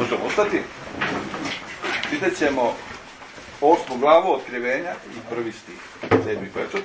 Možemo ostati. Čitat ćemo 8. glavu Otkrivenja i 1. stih, 7. pečat.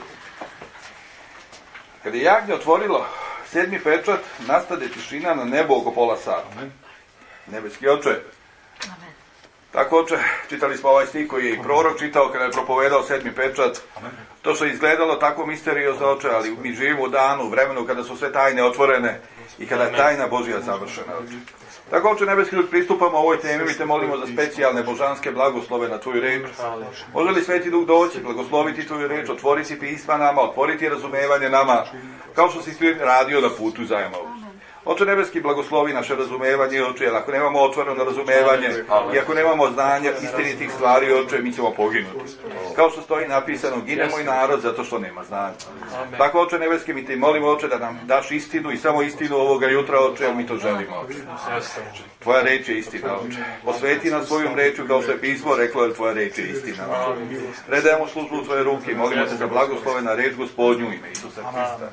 Kada je jagnje otvorilo 7. pečat, nastade tišina na nebu oko pola sata. Nebeski oče. Amen. Tako, oče, čitali smo ovaj stih koji je i prorok čitao kada je propovedao 7. pečat. To što je izgledalo tako misteriozno, oče, ali mi živimo u danu, u vremenu kada su sve tajne otvorene i kada je tajna Božja završena, oče. Tako, oče nebeski, pristupamo ovoj temi, mi te molimo za specijalne božanske blagoslove na tvoju reč. Može li Sveti Duh doći, blagosloviti tvoju reč, otvoriti pisma nama, otvoriti razumevanje nama, kao što si ti radio na putu zajma, oče. Oče nebeski, blagoslovi naše razumevanje, oče, jer ako nemamo otvoreno razumevanje i ako nemamo znanja istinitih stvari, oče, mi ćemo poginuti. Kao što stoji napisano, gine moj narod zato što nema znanja. Tako, oče nebeski, mi te molimo, oče, da nam daš istinu i samo istinu ovoga jutra, oče, jer mi to želimo, oče. Tvoja reč je istina, oče. Posveti nam svojom rečju, kao što je pismo reklo, jer tvoja reč je istina. Predajemo službu u tvoje ruke i molimo te za blagoslove na reč Gospodnju u ime Isusa Hrista.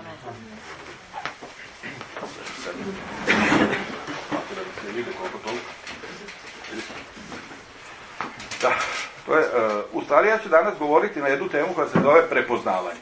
Da, to je, u stvari ja ću danas govoriti na jednu temu koja se zove prepoznavanje.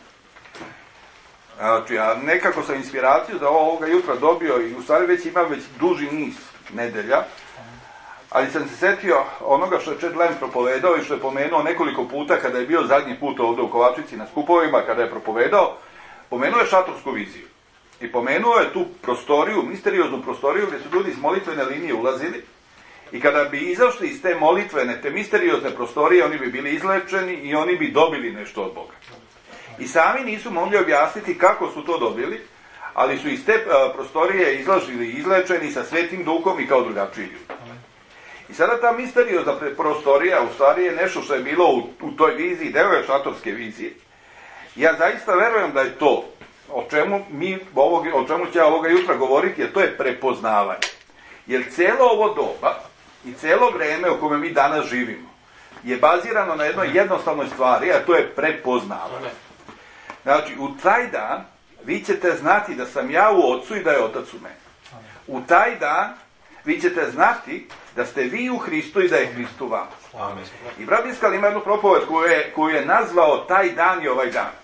Znači, ja nekako sam inspiraciju za ovoga jutra dobio i u stvari imam već duži niz nedelja, ali sam se setio onoga što je Chad Lamb propovedao i što je pomenuo nekoliko puta kada je bio zadnji put ovdje u Kovačici na skupovima, kada je propovedao, pomenuo je šatorsku viziju. I pomenuo je tu prostoriju, misterioznu prostoriju gdje su ljudi iz molitvene linije ulazili i kada bi izašli iz te molitvene, te misteriozne prostorije, oni bi bili izlečeni i oni bi dobili nešto od Boga. I sami nisu mogli objasniti kako su to dobili, ali su iz te prostorije izlazili izlečeni sa Svetim Duhom i kao drugačiji ljudi. I sada ta misteriozna prostorija u stvari je nešto što je bilo u toj viziji, deo je šatorske vizije. Ja zaista verujem da je to o čemu ću ja ovoga jutra govoriti, jer to je prepoznavanje. Jer cijelo ovo doba i cijelo vrijeme u kome mi danas živimo je bazirano na jednoj jednostavnoj stvari, a to je prepoznavanje. Znači, u taj dan vi ćete znati da sam ja u Otcu i da je Otac u meni. U taj dan vi ćete znati da ste vi u Hristu i da je Hrist u vama. I brat Iskal ima jednu propoved koju je nazvao taj dan i ovaj dan.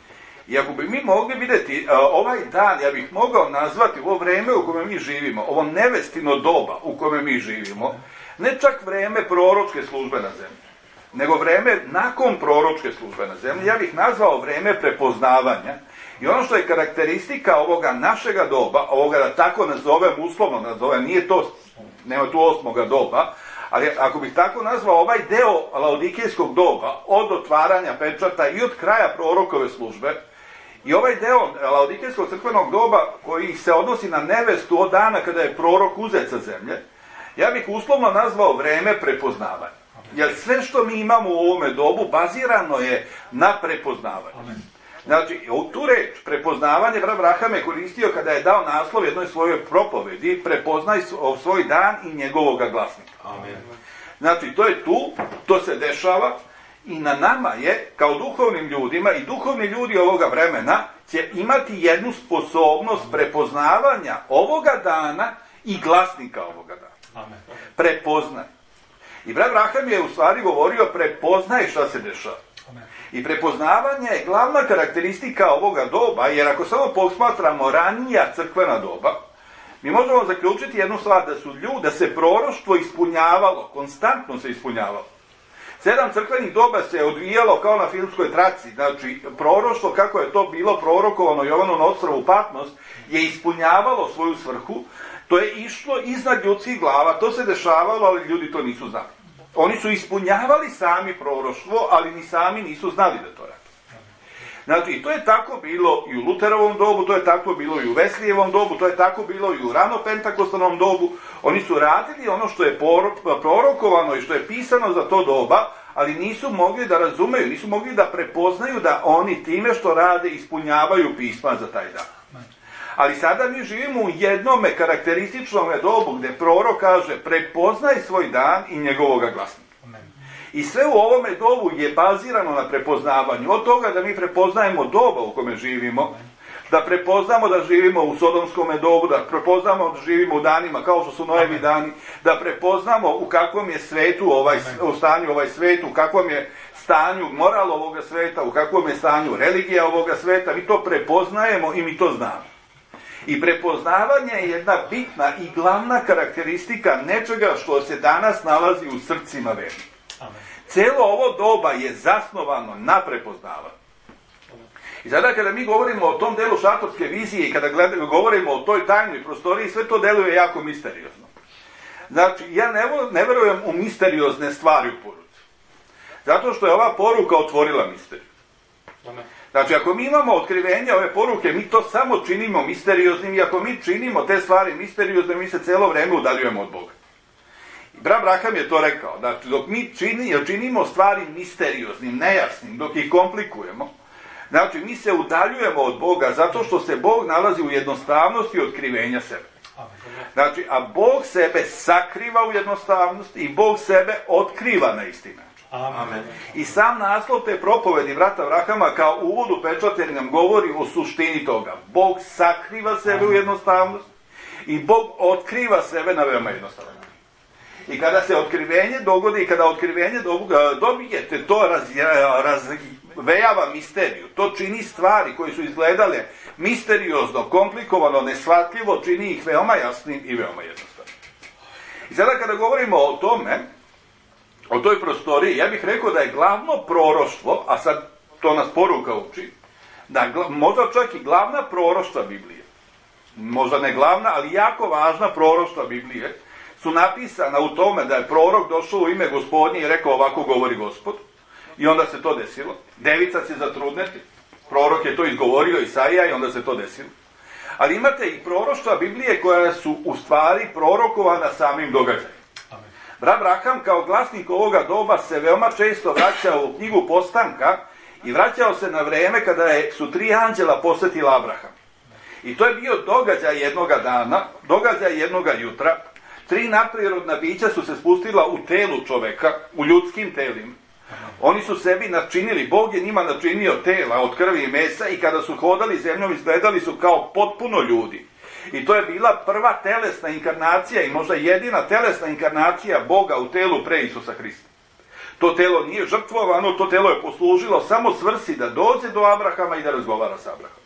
I ako bi mi mogli vidjeti ovaj dan, ja bih mogao nazvati ovo vrijeme u kome mi živimo, ovo nevestino doba u kome mi živimo, ne čak vrijeme proročke službe na zemlji, nego vrijeme nakon proročke službe na zemlji, ja bih nazvao vrijeme prepoznavanja. I ono što je karakteristika ovoga našega doba, ovoga da tako nazovem, uslovno nazovem, nema tu 8. doba, ali ako bih tako nazvao ovaj deo laodikejskog doba, od otvaranja pečata i od kraja prorokove službe, i ovaj deo laodikejskog crkvenog doba koji se odnosi na nevestu od dana kada je prorok uzet sa zemlje, ja bih uslovno nazvao vreme prepoznavanja. Jer sve što mi imamo u ovome dobu bazirano je na prepoznavanju. Znači, tu reč prepoznavanje brat Braham je koristio kada je dao naslov jednoj svojoj propovedi, prepoznaj svoj dan i njegovoga glasnika. Amen. Znači, to je tu, to se dešava i na nama je, kao duhovnim ljudima i duhovni ljudi ovoga vremena, će imati jednu sposobnost prepoznavanja ovoga dana i glasnika ovoga dana. Amen. Prepoznaj. I brat Braham je u stvari govorio prepoznaj šta se dešava. I prepoznavanje je glavna karakteristika ovoga doba, jer ako samo posmatramo ranija crkvena doba, mi možemo zaključiti jednu stvar, da se proroštvo ispunjavalo, konstantno se ispunjavalo. 7 crkvenih doba se odvijalo kao na filmskoj traci, znači proroštvo, kako je to bilo prorokovano Jovanu na ostrvu Patmos, je ispunjavalo svoju svrhu, to je išlo iznad ljudskih glava, to se dešavalo, ali ljudi to nisu znali. Oni su ispunjavali sami proroštvo, ali ni sami nisu znali da to rade. Znači, i to je tako bilo i u Luterovom dobu, to je tako bilo i u Veslijevom dobu, to je tako bilo i u ranopentakostalnom dobu. Oni su radili ono što je prorokovano i što je pisano za to doba, ali nisu mogli da razumeju, nisu mogli da prepoznaju da oni time što rade ispunjavaju pisma za taj dan. Ali sada mi živimo u jednome karakterističnom dobu gdje prorok kaže prepoznaj svoj dan i njegovoga glasnika. I sve u ovome dobu je bazirano na prepoznavanju. Od toga da mi prepoznajemo doba u kome živimo, da prepoznamo da živimo u sodomskom dobu, da prepoznamo da živimo u danima kao što su Noevi dani, da prepoznamo u kakvom je svetu u stanju ovaj svet, u kakvom je stanju moral ovoga sveta, u kakvom je stanju religija ovoga sveta. Mi to prepoznajemo i mi to znamo. I prepoznavanje je jedna bitna i glavna karakteristika nečega što se danas nalazi u srcima vernika. Cijelo ovo doba je zasnovano na prepoznavanju. I sada kada mi govorimo o tom delu šatorske vizije i kada govorimo o toj tajnoj prostoriji, sve to deluje jako misteriozno. Znači, ja ne verujem u misteriozne stvari u poruci. Zato što je ova poruka otvorila misteriju. Znači, ako mi imamo otkrivenje ove poruke, mi to samo činimo misterioznim i ako mi činimo te stvari misteriozne, mi se cijelo vrijeme udaljujemo od Boga. I brat Braham je to rekao. Znači, dok mi činimo stvari misterioznim, nejasnim, dok ih komplikujemo, znači, mi se udaljujemo od Boga zato što se Bog nalazi u jednostavnosti otkrivenja sebe. Znači, a Bog sebe sakriva u jednostavnosti i Bog sebe otkriva na isti način. Amen. I sam naslov te propovedi brata Brahama kao uvod u pečatir nam govori o suštini toga. Bog sakriva sebe u jednostavnosti i Bog otkriva sebe na veoma jednostavan način. I kada se otkrivenje dogodi i kada otkrivenje dobijete, to razvejava misteriju. To čini stvari koje su izgledale misteriozno, komplikovano, neshvatljivo, čini ih veoma jasnim i veoma jednostavnim. I sada kada govorimo o tome, o toj prostoriji, ja bih rekao da je glavno proroštvo, a sad to nas poruka uči, da možda čak i glavna proroštva Biblije, možda ne glavna, ali jako važna proroštva Biblije, su napisana u tome da je prorok došao u ime Gospodnje i rekao ovako govori Gospod, i onda se to desilo. Devica će zatrudneti, prorok je to izgovorio, Isaija, i onda se to desilo. Ali imate i proroštva Biblije koja su u stvari prorokovana samim događajem. Brat Braham kao glasnik ovoga doba se veoma često vraćao u knjigu Postanka i vraćao se na vrijeme kada su 3 anđela posjetila Abraham. I to je bio događaj jednoga dana, događaj jednoga jutra. 3 nadprirodna bića su se spustila u telu čoveka, u ljudskim telima. Oni su sebi načinili, Bog je njima načinio tela od krvi i mesa i kada su hodali zemljom izgledali su kao potpuno ljudi. I to je bila prva telesna inkarnacija i možda jedina telesna inkarnacija Boga u telu pre Isusa Hrista. To telo nije žrtvovano, to telo je poslužilo samo svrsi da dođe do Abrahama i da razgovara sa Abrahamom.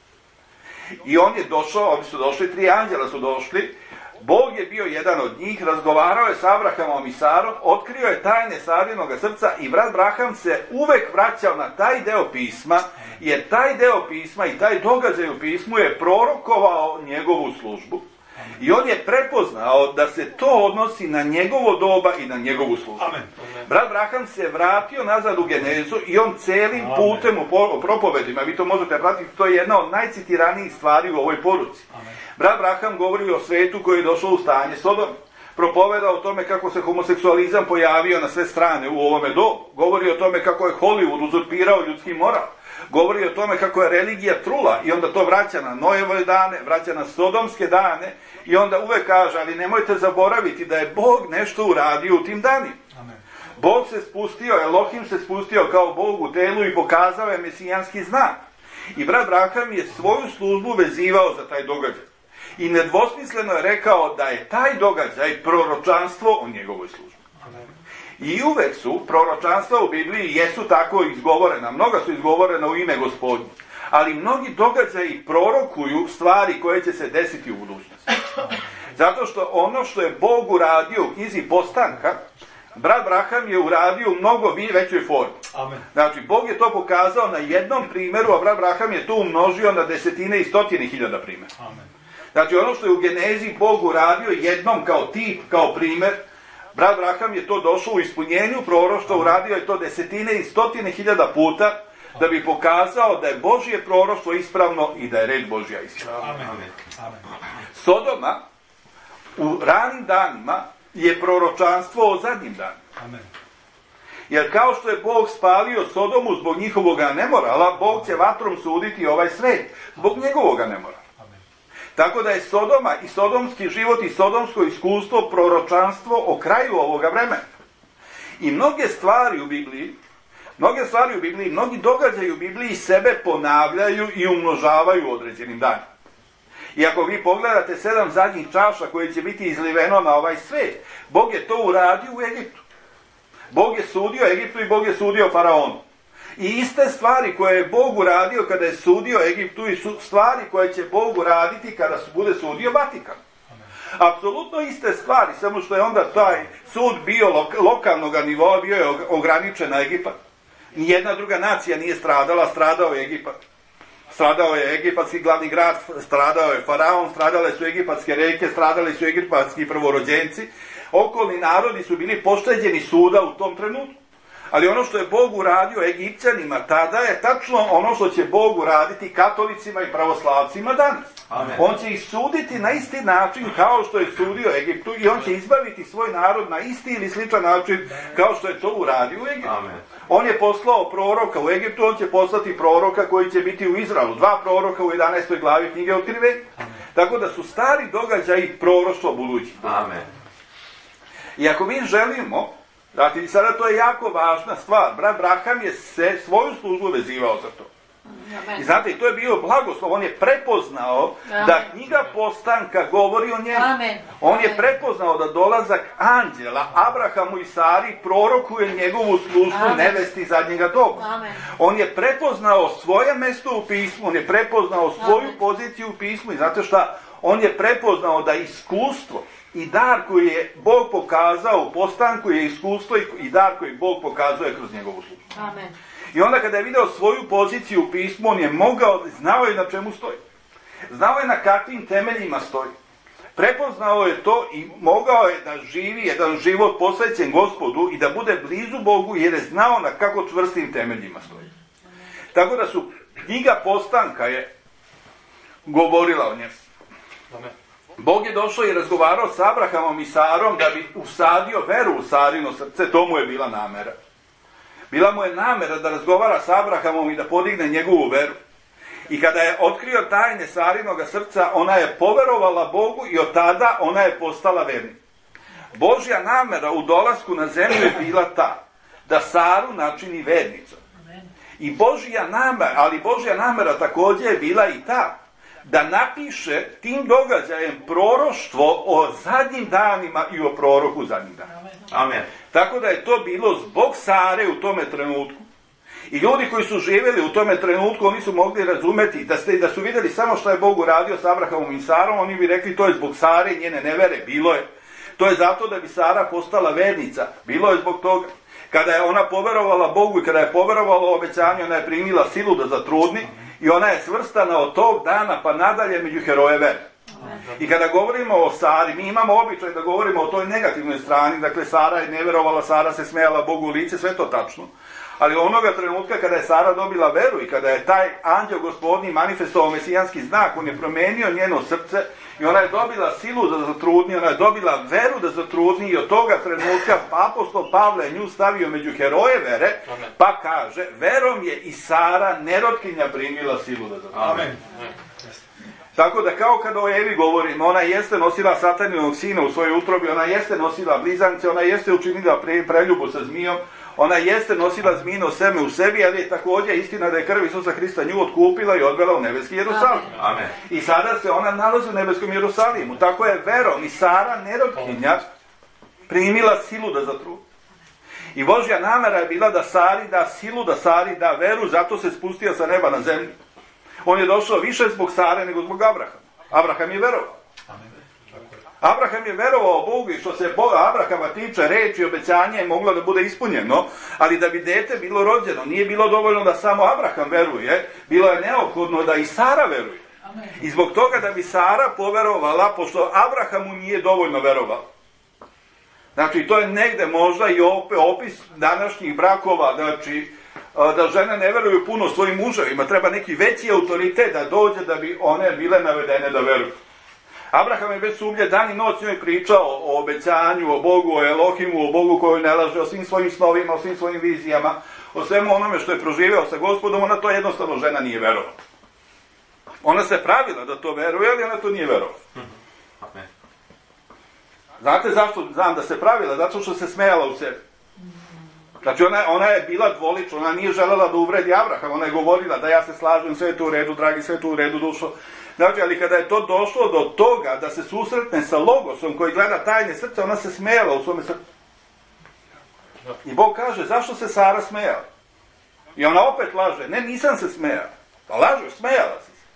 I on je došao, oni su došli, 3 anđela su došli, Bog je bio jedan od njih, razgovarao je sa Abrahamom i Sarom, otkrio je tajne Sarinoga srca i brat Braham se uvek vraćao na taj deo pisma, jer taj deo pisma i taj događaj u pismu je prorokovao njegovu službu. I on je prepoznao da se to odnosi na njegovo doba i na njegovu službu. Amen. Brat Braham se vratio nazad u Genezu i on celim putem u propovedima, vi to možete pratiti, to je jedna od najcitiranijih stvari u ovoj poruci. Amen. Brat Braham govori o svetu koji je došao u stanje Sodome. Propoveda o tome kako se homoseksualizam pojavio na sve strane u ovome dobu. Govori o tome kako je Hollywood uzurpirao ljudski moral. Govori o tome kako je religija trula i onda to vraća na Noeve dane, vraća na sodomske dane i onda uvek kaže, ali nemojte zaboraviti da je Bog nešto uradio u tim danima. Amen. Bog se spustio, Elohim se spustio kao Bog u telu i pokazao je mesijanski znak. I brat Braham je svoju službu vezivao za taj događaj. I nedvosmisleno je rekao da je taj događaj proročanstvo o njegovoj službi. Amen. I uvek su proročanstva u Bibliji jesu tako izgovorena, mnoga su izgovorena u ime Gospodnje, ali mnogi događaji prorokuju stvari koje će se desiti u budućnosti. Zato što ono što je Bog uradio u knjizi Postanka, brat Braham je uradio u mnogo većoj formi. Amen. Znači, Bog je to pokazao na jednom primjeru, a brat Braham je to umnožio na desetine i stotine hiljada primjera. Amen. Znači, ono što je u Genezi Bog uradio jednom kao tip, kao primjer, brat Braham je to došao u ispunjenju proroštva, uradio je to desetine i stotine hiljada puta, da bi pokazao da je Božje proroštvo ispravno i da je red Božja ispravno. Amen. Amen. Sodoma u ranim danima je proročanstvo o zadnjim danima. Amen. Jer kao što je Bog spalio Sodomu zbog njihovoga nemorala, Bog će vatrom suditi ovaj svet zbog njegovoga nemorala. Tako da je Sodoma i sodomski život i sodomsko iskustvo proročanstvo o kraju ovoga vremena. I mnoge stvari u Bibliji Mnoge stvari u Bibliji, mnogi događaji u Bibliji sebe ponavljaju i umnožavaju u određenim danima. I ako vi pogledate 7 zadnjih čaša koje će biti izliveno na ovaj svet, Bog je to uradio u Egiptu. Bog je sudio Egiptu i Bog je sudio faraonu. I iste stvari koje je Bog uradio kada je sudio Egiptu i stvari koje će Bog uraditi kada bude sudio Vatikan. Apsolutno iste stvari, samo što je onda taj sud bio lokalnog nivoa, bio je ograničen na Egipat. Nijedna druga nacija nije stradala, stradao je Egipat. Stradao je egipatski glavni grad, stradao je faraon, stradale su egipatske reke, stradali su egipatski prvorođenci. Okolni narodi su bili pošteđeni suda u tom trenutku. Ali ono što je Bog uradio Egipćanima tada je tačno ono što će Bog uraditi katolicima i pravoslavcima danas. Amen. On će ih suditi na isti način kao što je sudio Egiptu i on će izbaviti svoj narod na isti ili sličan način kao što je to uradio u Egiptu. Amen. On je poslao proroka u Egiptu, on će poslati proroka koji će biti u Izraelu. 2 proroka u 11. glavi knjige Otkrivenja. Tako da su stari događaji proroštvo budućih. Amen. I ako mi želimo, znači sada to je jako važna stvar, brat Braham je se svoju službu vezivao za to. I znate, i to je bio blagoslov, on je prepoznao da knjiga Postanka govori o njemu. On je prepoznao da dolazak anđela Abrahamu i Sari prorokuje njegovu službu nevesti zadnjega doba. On je prepoznao svoje mesto u pismu, on je prepoznao svoju poziciju u pismu i znate šta, on je prepoznao da iskustvo i dar koji je Bog pokazao u Postanku je iskustvo i dar koji Bog pokazuje kroz njegovu službu. Amen. I onda kada je video svoju poziciju u pismu, on je mogao, znao je na čemu stoji. Znao je na kakvim temeljima stoji. Prepoznao je to i mogao je da živi jedan život posvećen Gospodu i da bude blizu Bogu jer je znao na kako čvrstim temeljima stoji. Tako da su knjiga Postanka je govorila o njemu. Bog je došao i razgovarao s Abrahamom i Sarom da bi usadio veru u Sarino srce, to mu je bila namera. Bila mu je namera da razgovara s Abrahamom i da podigne njegovu veru. I kada je otkrio tajne Sarinoga srca, ona je poverovala Bogu i od tada ona je postala vernica. Božja namera u dolasku na zemlju je bila ta, da Saru načini vernicom. I Božja namera također je bila i ta, da napiše tim događajem proroštvo o zadnjim danima i o proroku zadnjih dana. Amen. Tako da je to bilo zbog Sare u tome trenutku. I ljudi koji su živjeli u tome trenutku, oni su mogli razumeti da su vidjeli samo što je Bog uradio s Abrahamom i Sarom, oni bi rekli to je zbog Sare i njene nevere. Bilo je. To je zato da bi Sara postala vernica. Bilo je zbog toga. Kada je ona poverovala Bogu i kada je poverovala obećanju, ona je primila silu da zatrudni i ona je svrstana od tog dana pa nadalje među heroje vere. I kada govorimo o Sari, mi imamo običaj da govorimo o toj negativnoj strani, dakle Sara je neverovala, Sara se smejala Bogu u lice, sve to tačno. Ali onoga trenutka kada je Sara dobila veru i kada je taj anđeo gospodnji manifestovao mesijanski znak, on je promenio njeno srce i ona je dobila silu da zatrudni, ona je dobila veru da zatrudni i od toga trenutka apostol Pavle je nju stavio među heroje vere, pa kaže, verom je i Sara nerotkinja primila silu da zatrudni. Amen. Tako da kao kada o Evi govorimo, ona jeste nosila sataninog sina u svojoj utrobi, ona jeste nosila blizance, ona jeste učinila preljubu sa zmijom, ona jeste nosila zmijino seme u sebi, ali je također istina da je krv Isusa Hrista nju otkupila i odvela u nebeski Jerusalim. Amen. I sada se ona nalazi u nebeskom Jerusalimu. Tako je verom i Sara, nerotkinja, primila silu da zatrudni. I Božja namera je bila da Sari da silu, da Sari da veru, zato se spustio sa neba na zemlju. On je došao više zbog Sare nego zbog Abrahama. Abraham je verovao. Abraham je verovao Bogu i što se Abrahama tiče, reči i obećanje je moglo da bude ispunjeno, ali da bi dete bilo rođeno, nije bilo dovoljno da samo Abraham veruje, bilo je neophodno da i Sara veruje. I zbog toga da bi Sara poverovala, pošto Abrahamu nije dovoljno verovao. Znači, to je negde možda i opis današnjih brakova, znači, da žene ne veruju puno svojim muževima, treba neki veći autoritet da dođe da bi one bile navedene da veruju. Abraham je bez sumnje dan i noć njoj pričao o obećanju, o Bogu, o Elohimu, o Bogu koji ne laže, o svim svojim snovima, o svim svojim vizijama, o svemu onome što je proživeo sa Gospodom, ona to jednostavno žena nije verovala. Ona se pravila da to veruje, ali ona to nije verovala. Znate zašto znam da se pravila? Zato što se smejala u sebi. Znači ona je bila dvolična, ona nije želela da uvredi Abraham, ona je govorila da ja se slažem, sve je to u redu, dragi, sve je to u redu, dušo. Znači, ali kada je to došlo do toga da se susretne sa Logosom koji gleda tajne srca, ona se smejala u svome srcu. I Bog kaže, zašto se Sara smejala? I ona opet laže, ne, nisam se smejala. Pa lažeš, smejala si se.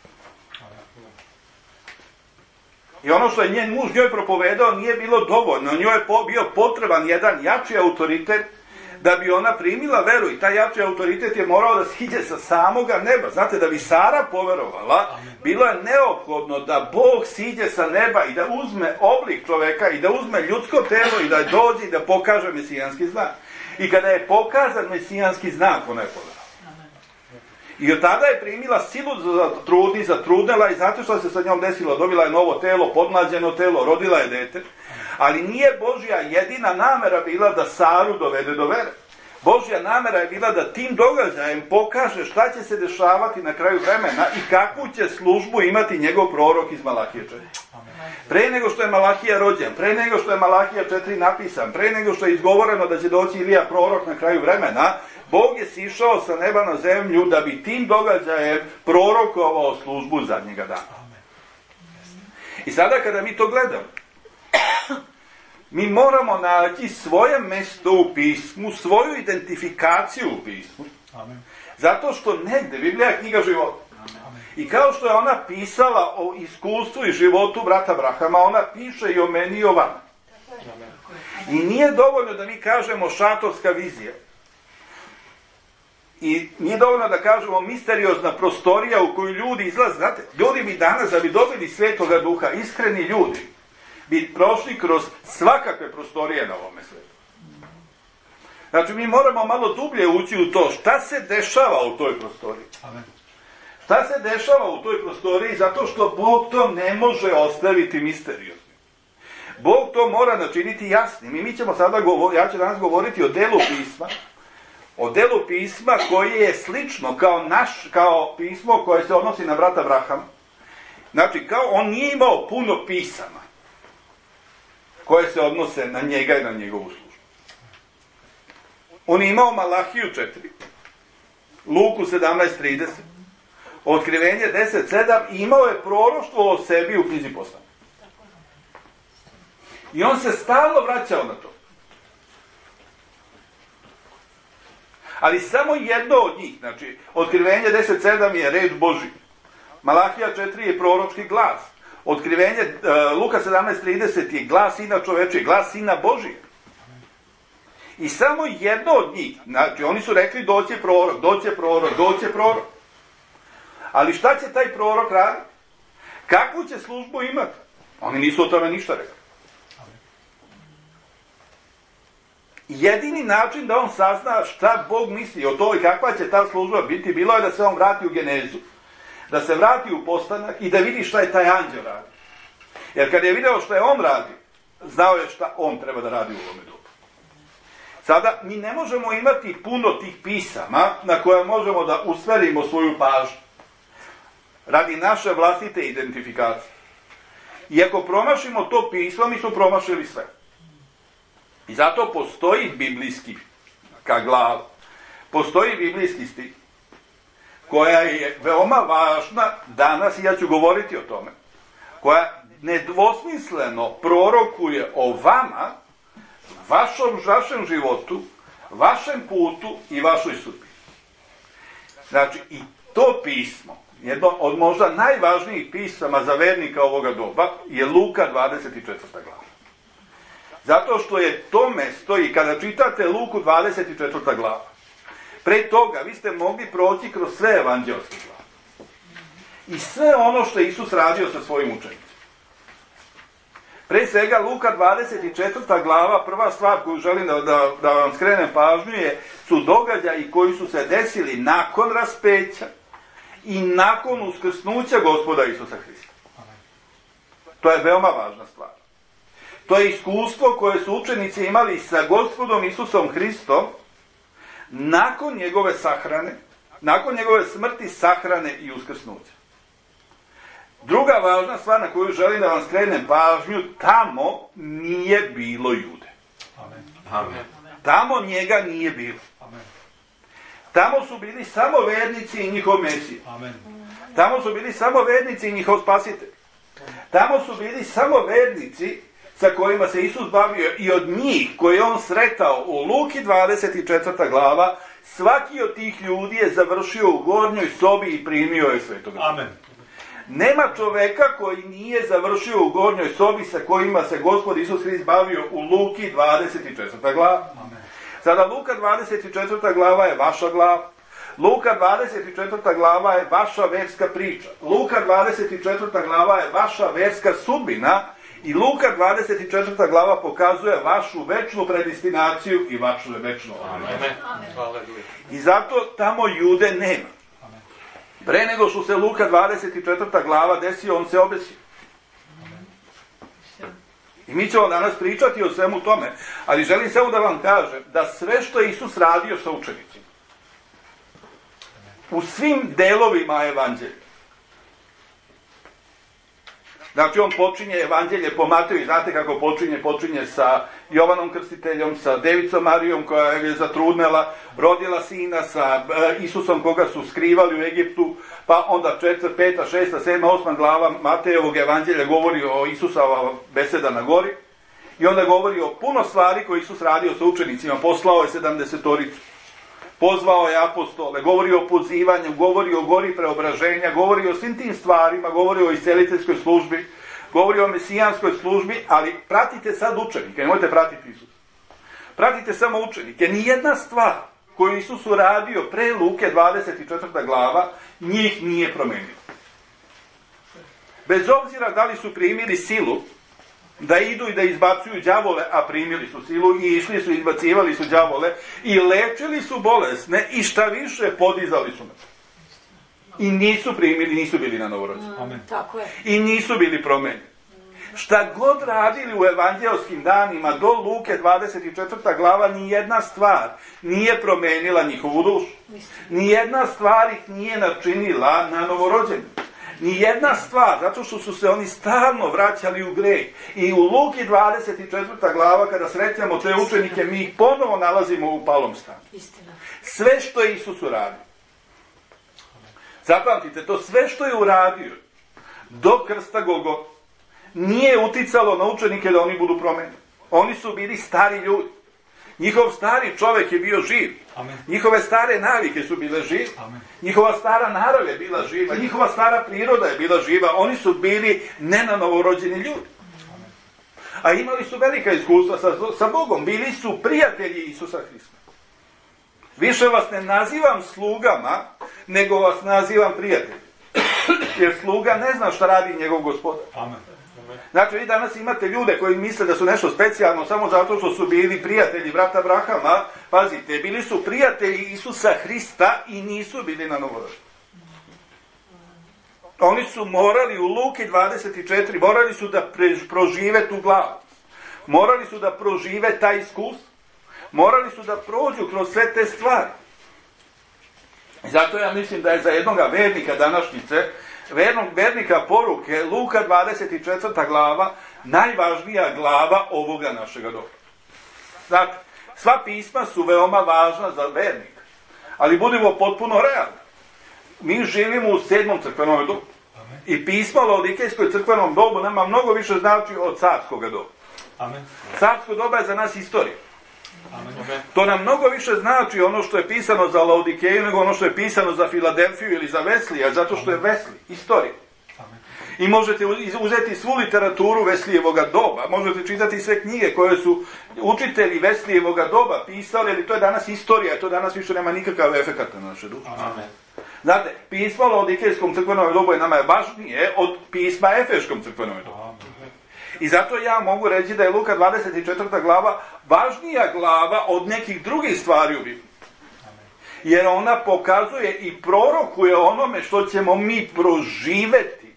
I ono što je njen muž njoj propovedao nije bilo dovoljno, njoj je bio potreban jedan jači autoritet da bi ona primila veru i taj jači autoritet je morao da siđe sa samoga neba. Znate, da bi Sara poverovala, bilo je neophodno da Bog siđe sa neba i da uzme oblik čoveka i da uzme ljudsko telo i da dođe i da pokaže mesijanski znak. I kada je pokazan mesijanski znak, ona je poverovala. I od tada je primila silu za trudni, zatrudnela i znate što se sa njom desilo? Dobila je novo telo, podmlađeno telo, rodila je dete. Ali nije Božja jedina namera bila da Saru dovede do vere. Božja namera je bila da tim događajem pokaže šta će se dešavati na kraju vremena i kakvu će službu imati njegov prorok iz Malahije 4. Pre nego što je Malahija rođen, pre nego što je Malahija 4 napisan, pre nego što je izgovoreno da će doći Ilija prorok na kraju vremena, Bog je sišao sa neba na zemlju da bi tim događajem prorokovao službu zadnjega dana. I sada kada mi to gledamo, mi moramo naći svoje mesto u pismu, svoju identifikaciju u pismu. Zato što negde, Biblija je knjiga života. I kao što je ona pisala o iskustvu i životu brata Abrahama, ona piše i o meni i o vama. I nije dovoljno da mi kažemo šatorska vizija. I nije dovoljno da kažemo misteriozna prostorija u koju ljudi izlaze. Znate, ljudi bi danas, da bi dobili Svetoga Duha, iskreni ljudi, bi prošli kroz svakakve prostorije na ovome svijetu. Znači, mi moramo malo dublje ući u to šta se dešava u toj prostoriji. Amen. Šta se dešava u toj prostoriji? Zato što Bog to ne može ostaviti misterioznim. Bog to mora načiniti jasnim. I mi ćemo sada ja ću danas govoriti o delu pisma. O delu pisma koje je slično kao pismo koje se odnosi na brata Abrahama. Znači, on nije imao puno pisama koje se odnose na njega i na njegovu službu. On je imao Malahiju 4, Luku 17:30, Otkrivenje 10:7 i imao je proroštvo o sebi u knjizi Poslanika. I on se stalno vraćao na to. Ali samo jedno od njih, znači, Otkrivenje 10:7 je reč Božja. Malahija 4 je proročki glas. Otkrivenje Luka 17:30 je glas Sina čovečije, glas Sina Božije. I samo jedno od njih, znači oni su rekli doće prorok, doće prorok, doće prorok. Ali šta će taj prorok raditi? Kakvu će službu imati? Oni nisu o tome ništa rekli. Jedini način da on sazna šta Bog misli o toj kakva će ta služba biti, bilo je da se on vrati u genezu, da se vrati u postanak i da vidi šta je taj anđel radi. Jer kad je video šta je on radi, znao je šta on treba da radi u ovome dobu. Sada, mi ne možemo imati puno tih pisama na koje možemo da usmerimo svoju pažnju radi naše vlastite identifikacije. I ako promašimo to pismo, mi smo promašili sve. I zato postoji biblijski glava, postoji biblijski stih, koja je veoma važna danas, i ja ću govoriti o tome, koja nedvosmisleno prorokuje o vama, vašem životu, vašem putu i vašoj sudbini. Znači, i to pismo, jedno od možda najvažnijih pisama za vernika ovoga doba, je Luka 24. glava. Zato što je to mesto, i kada čitate Luku 24. glava, pre toga vi ste mogli proći kroz sve evanđelske glave. I sve ono što je Isus radio sa svojim učenicima. Pre svega, Luka 24. glava, prva stvar koju želim da vam skrenem pažnju su događaji koji su se desili nakon raspeća i nakon uskrsnuća Gospoda Isusa Hrista. To je veoma važna stvar. To je iskustvo koje su učenici imali sa Gospodom Isusom Hristom nakon njegove sahrane, nakon njegove smrti, sahrane i uskrsnuća. Druga važna stvar na koju želim da vam skrenem pažnju, tamo nije bilo Jude. Amen. Tamo njega nije bilo. Tamo su bili samo vernici i njihov Mesija. Tamo su bili samo vernici i njihov spasitelj. Tamo su bili samo vernici sa kojima se Isus bavio i od njih koje on sretao u Luki 24. glava, svaki od tih ljudi je završio u gornjoj sobi i primio je Svetog Duha. Amen. Nema čoveka koji nije završio u gornjoj sobi sa kojima se Gospod Isus Hrist bavio u Luki 24. glava. Amen. Sada Luka 24. glava je vaša glava. Luka 24. glava je vaša verska priča. Luka 24. glava je vaša verska sudbina. I Luka 24. glava pokazuje vašu večnu predestinaciju i vašu večnu određenje. I zato tamo Jude nema. Pre nego što se Luka 24. glava desio, on se obesio. I mi ćemo danas pričati o svemu tome, ali želim samo da vam kažem da sve što je Isus radio sa učenicima, u svim delovima evanđelja, znači on počinje evanđelje po Mateju, znate kako počinje sa Jovanom Krstiteljom, sa Devicom Marijom koja je zatrudnela, rodila sina, sa Isusom koga su skrivali u Egiptu, pa onda 4., 5., 6., 7., 8. glava Matejevog evanđelja govori o Isusova beseda na gori i onda govori o puno stvari koje Isus radio sa učenicima, poslao je 70-toricu. Pozvao je apostole, govori o pozivanju, govori o gori preobraženja, govori o svim tim stvarima, govori o isceliteljskoj službi, govori o mesijanskoj službi, ali pratite sad učenike, nemojte pratiti Isusa. Pratite samo učenike. Nijedna stvar koju Isus uradio pre Luke 24. glava, njih nije promenio. Bez obzira da li su primili silu, da idu i da izbacuju đavole, a primili su silu i išli su, izbacivali su đavole i lečili su bolesne i šta više podizali su me. I nisu primili, nisu bili na novorođenju. I nisu bili promenjeni. Šta god radili u evanđelskim danima do Luke 24. glava, nijedna stvar nije promenila njihovu dušu. Nijedna stvar ih nije načinila na novorođenju. Nijedna stvar, zato što su se oni stalno vraćali u greh. I u Luki 24. glava, kada srećamo te učenike, mi ih ponovo nalazimo u palom stanju. Sve što je Isus uradio. Zapamtite, to sve što je uradio do krsta Golgota nije uticalo na učenike da oni budu promenjeni. Oni su bili stari ljudi. Njihov stari čovjek je bio živ. Amen. Njihove stare navike su bile žive. Amen. Njihova stara narav je bila živa. Njihova stara priroda je bila živa. Oni su bili nenanovorođeni ljudi. Amen. A imali su velika iskustva sa Bogom. Bili su prijatelji Isusa Hrista. Više vas ne nazivam slugama, nego vas nazivam prijatelji. Jer sluga ne zna šta radi njegov gospodar. Amen. Znači, vi danas imate ljude koji misle da su nešto specijalno samo zato što su bili prijatelji brata Abrahama. Pazite, bili su prijatelji Isusa Hrista i nisu bili na novorođenju. Oni su morali u Luki 24, morali su da prožive tu glavu. Morali su da prožive taj iskustvo. Morali su da prođu kroz sve te stvari. Zato ja mislim da je za jednoga vernika današnjice, vernika poruke, Luka 24. glava, najvažnija glava ovoga našega doba. Znači, sva pisma su veoma važna za vernika, ali budimo potpuno realni. Mi živimo u 7. crkvenom dobu. I pismo o Laodikejskoj crkvenom dobu nama mnogo više znači od carskog doba. Amen. Carsko doba je za nas istorija. Amen. To nam mnogo više znači ono što je pisano za Laodikeju nego ono što je pisano za Filadelfiju ili za Veslija, zato što je Vesli, istorija. Amen. I možete uzeti svu literaturu Veslijevoga doba, možete čitati sve knjige koje su učitelji Veslijevoga doba pisali, ali to je danas istorija, to danas više nema nikakav efekat na naše duše. Amen. Znate, pismo o Laodikejskom crkvenom dobu je nama važnije od pisma Efeškom crkvenom dobu. I zato ja mogu reći da je Luka 24. glava važnija glava od nekih drugih stvari u Bibliji. Jer ona pokazuje i prorokuje onome što ćemo mi proživeti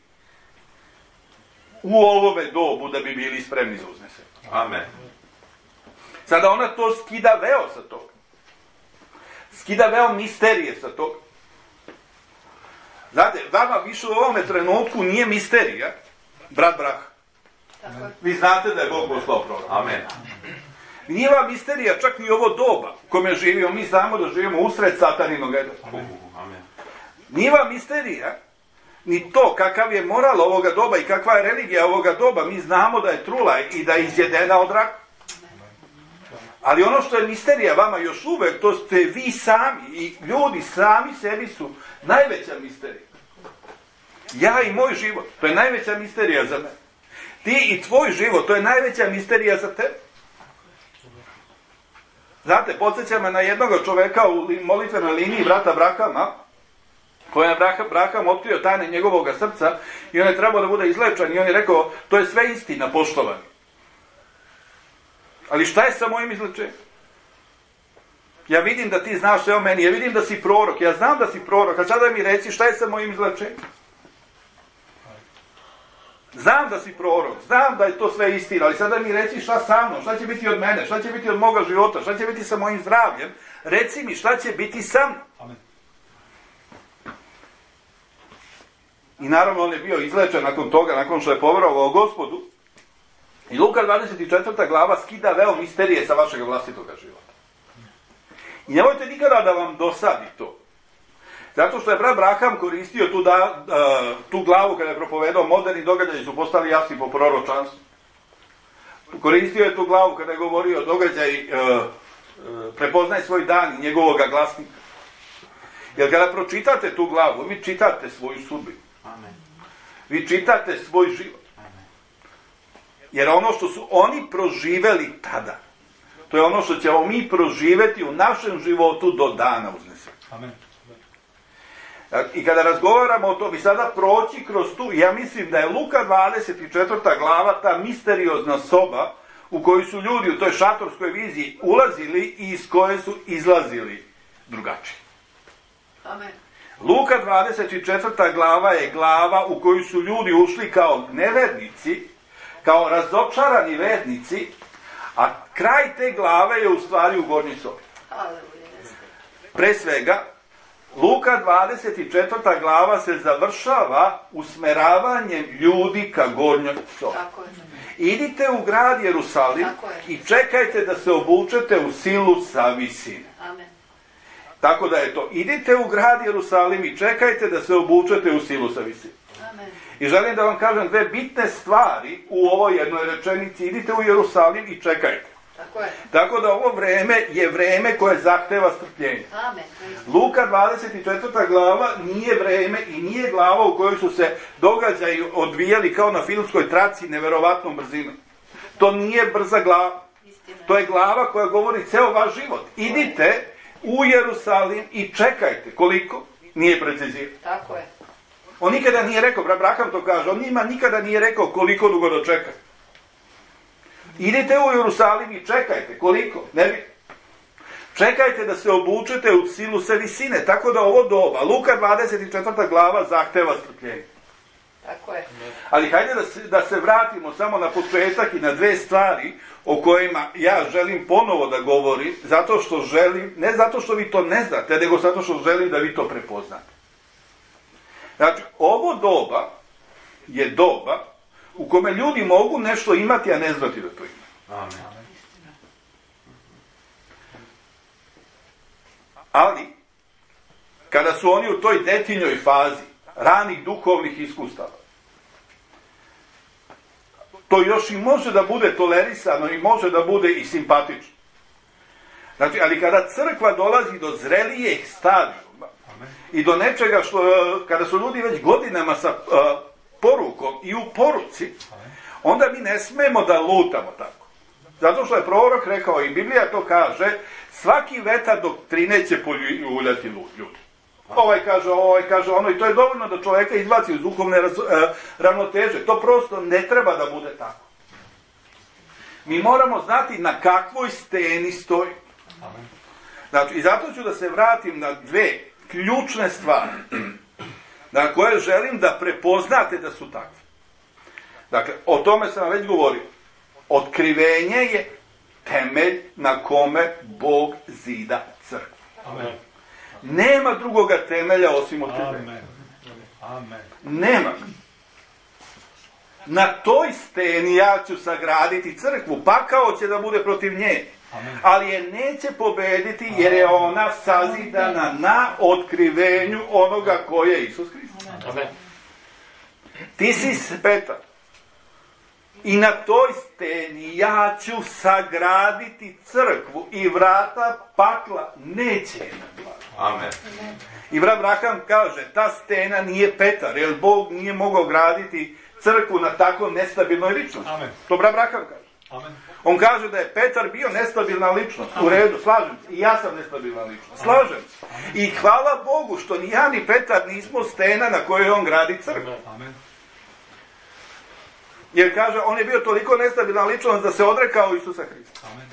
u ovome dobu da bi bili spremni za uznesenje. Amen. Sada ona to skida veo sa toga. Skida veo misterije sa toga. Znate, vama više u ovome trenutku nije misterija, brat Brah. Vi znate da je Bog poslao proroka. Amen. Nije vam misterija čak ni ovo doba u kome živimo. Mi znamo da živimo usred sataninog eda. Nije vam misterija ni to kakav je moral ovoga doba i kakva je religija ovoga doba. Mi znamo da je trula i da je izjedena od raka. Ali ono što je misterija vama još uvek, to ste vi sami i ljudi sami sebi su najveća misterija. Ja i moj život, to je najveća misterija za mene. Ti i tvoj život, to je najveća misterija za tebe. Znate, podsjeća me na jednog čoveka u molitvenoj liniji brata Brahama, koja je Braham otkrio tajne njegovog srca i on je trebao da bude izlečen i on je rekao, to je sve istina, poštovani. Ali šta je sa mojim izlečenjem? Ja vidim da ti znaš sve o meni, ja vidim da si prorok, ja znam da si prorok, a sada mi reci šta je sa mojim izlečenjem? Znam da si prorok, znam da je to sve istina, ali sada mi reci šta sa mnom, šta će biti od mene, šta će biti od moga života, šta će biti sa mojim zdravljem, reci mi šta će biti sa mnom. Amen. I naravno on je bio izlečen nakon toga, nakon što je poverovao Gospodu. I Luka 24. glava skida veo misterije sa vašeg vlastitoga života. I nemojte nikada da vam dosadi to. Zato što je brat Braham koristio tu glavu kada je propovedao moderni događaji su postali jasni po proročanstvu. Koristio je tu glavu kada je govorio događaj prepoznaj svoj dan i njegovog glasnika. Jer kada pročitate tu glavu, vi čitate svoju sudbinu. Vi čitate svoj život. Jer ono što su oni proživeli tada, to je ono što ćemo mi proživeti u našem životu do dana uznesenja. Amen. I kada razgovaramo o tome i sada proći kroz tu, ja mislim da je Luka 24. glava ta misteriozna soba u kojoj su ljudi u toj šatorskoj viziji ulazili i iz koje su izlazili drugačiji. Amen. Luka 24. glava je glava u koju su ljudi ušli kao nevernici, kao razočarani vernici, a kraj te glave je u stvari u gornjoj sobi. Pre svega, Luka 24. glava se završava usmeravanjem ljudi ka gornjoj sobi. Idite u grad Jerusalim i čekajte da se obučete u silu sa visine. Amen. Tako da je to, idite u grad Jerusalim i čekajte da se obučete u silu sa visine. Amen. I želim da vam kažem dve bitne stvari u ovoj jednoj rečenici. Idite u Jerusalim i čekajte. Tako je. Tako da ovo vreme je vreme koje zahteva strpljenje. Amen. Luka 24. glava nije vreme i nije glava u kojoj su se događaji odvijali kao na filmskoj traci neverovatnom brzinom. To nije brza glava. To je glava koja govori ceo vaš život. Idite u Jerusalim i čekajte. Koliko? Nije precizirao. Tako je. On nikada nije rekao, Braham to kaže, on njima nikada nije rekao koliko dugo da čeka. Idite u Jerusalim i čekajte. Koliko? Ne bi. Čekajte da se obučete u silu sa visine. Tako da ovo doba, Luka 24. glava zahteva strpljenje. Tako je. Ali hajde da se vratimo samo na početak i na dve stvari o kojima ja želim ponovo da govorim, zato što želim, ne zato što vi to ne znate, nego zato što želim da vi to prepoznate. Znači, ovo doba je doba u kome ljudi mogu nešto imati, a ne znati da to ima. Amen. Ali, kada su oni u toj detinjoj fazi ranih duhovnih iskustava, to još i može da bude tolerisano i može da bude i simpatično. Znači, ali kada crkva dolazi do zrelijeg stadijuma i do nečega što, kada su ljudi već godinama sa porukom i u poruci, onda mi ne smemo da lutamo tako. Zato što je prorok rekao i Biblija to kaže, svaki vetar doktrine će poljuljati ljudi. Ovaj kaže ono i to je dovoljno da čoveka izbaci iz duhovne ravnoteže. To prosto ne treba da bude tako. Mi moramo znati na kakvoj steni stoji. Znači, i zato ću da se vratim na dve ključne stvari na koje želim da prepoznate da su takve. Dakle, o tome sam već govorio. Otkrivenje je temelj na kome Bog zida crkvu. Amen. Nema drugoga temelja osim otkrivenja. Amen. Nema. Na toj steni ja ću sagraditi crkvu. Pakao će da bude protiv nje. Amen. Ali je neće pobediti jer je ona sazidana na otkrivenju onoga ko je Isus Hristos. Amen. Ti si Petar. I na toj steni ja ću sagraditi crkvu i vrata pakla neće je nadvladati. Amen. I brat Abraham kaže, ta stena nije Petar, jer Bog nije mogao graditi crkvu na tako nestabilnoj ličnosti. Amen. To brat Abraham kaže. Amen. On kaže da je Petar bio nestabilna ličnost. U redu, slažem se. I ja sam nestabilna ličnost. Slažem se. I hvala Bogu što ni ja ni Petar nismo stena na kojoj on gradi crkvu. Amen. Jer kaže, on je bio toliko nestabilna ličnost da se odrekao Isusa Hrista. Amen.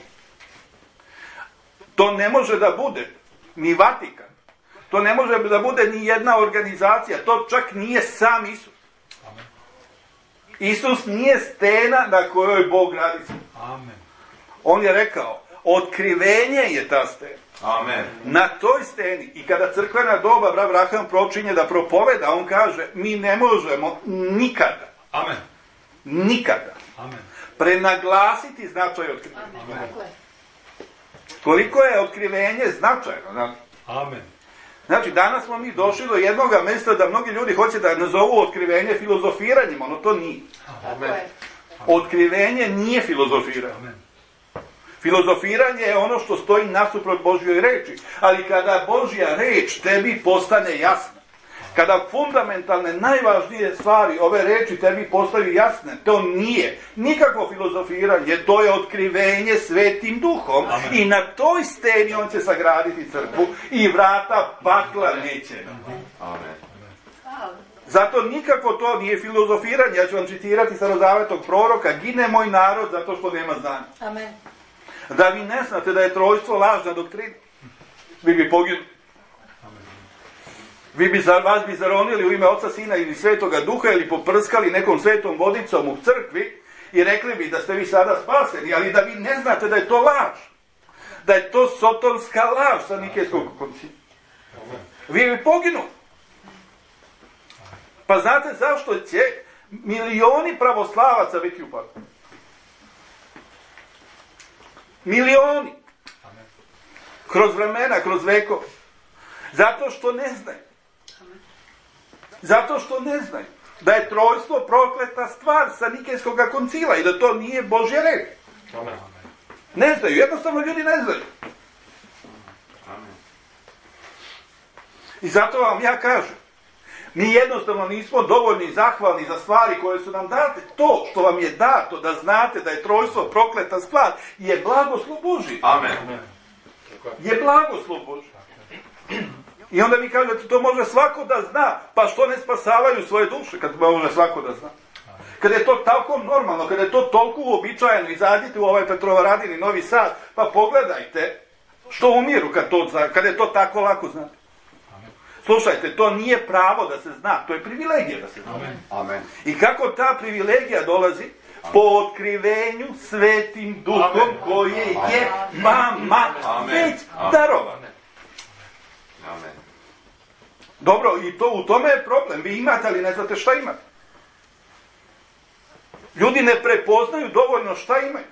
To ne može da bude ni Vatikan. To ne može da bude ni jedna organizacija. To čak nije sam Isus. Amen. Isus nije stena na kojoj Bog gradi crkvu. Amen. On je rekao, otkrivenje je ta stena. Amen. Na toj steni, i kada crkvena doba brat Abraham počinje da propoveda, on kaže, mi ne možemo nikada, Amen. nikada Amen. prenaglasiti značaj otkrivenja. Amen. Tako je. Koliko je otkrivenje značajno. Znači, Amen. Znači, danas smo mi došli do jednoga mjesta da mnogi ljudi hoće da nazovu otkrivenje filozofiranjem, ono to nije. Tako je. Otkrivenje nije filozofiranje. Amen. Filozofiranje je ono što stoji nasuprot Božjoj reči. Ali kada Božja reč tebi postane jasna, kada fundamentalne, najvažnije stvari ove reči tebi postaju jasne, to nije nikakvo filozofiranje, to je otkrivenje Svetim Duhom. Amen. I na toj steni on će sagraditi crkvu i vrata pakla neće. Amen. Amen. Zato nikako to nije filozofiranje. Ja ću vam citirati starozavetnog proroka, gine moj narod zato što nema znanja. Amen. Da vi ne znate da je trojstvo lažna doktrina, vi bi poginuli. Vas bi zaronili u ime Oca, Sina ili Svetoga Duha ili poprskali nekom svetom vodicom u crkvi i rekli bi da ste vi sada spaseni, ali da vi ne znate da je to laž. Da je to sotonska laž sa Nikejskog koncila. Vi bi poginuli. Pa znate zašto će milioni pravoslavaca biti u paklu? Milioni. Kroz vremena, kroz vekove. Zato što ne znaju. Zato što ne znaju da je trojstvo prokleta stvar sa Nikejskog koncila i da to nije Božja reč. Ne znaju, jednostavno ljudi ne znaju. I zato vam ja kažem, mi jednostavno nismo dovoljni zahvalni za stvari koje su nam date. To što vam je dato da znate da je trojstvo prokleta stvar je blagoslov Božji. Amen. Je blagoslov Božji. I onda vi kažete, to može svako da zna, pa što ne spasavaju svoje duše kad može svako da zna? Kada je to tako normalno, kada je to toliko uobičajeno, izađite u ovaj Petrovaradin i Novi Sad, pa pogledajte što umiru kada je to tako lako znate. Slušajte, to nije pravo da se zna, to je privilegija da se zna. Amen. I kako ta privilegija dolazi? Po otkrivenju Svetim Duhom koje je vama već darovano. Amen. Dobro, i to u tome je problem. Vi imate, ali ne znate šta imate. Ljudi ne prepoznaju dovoljno šta imaju.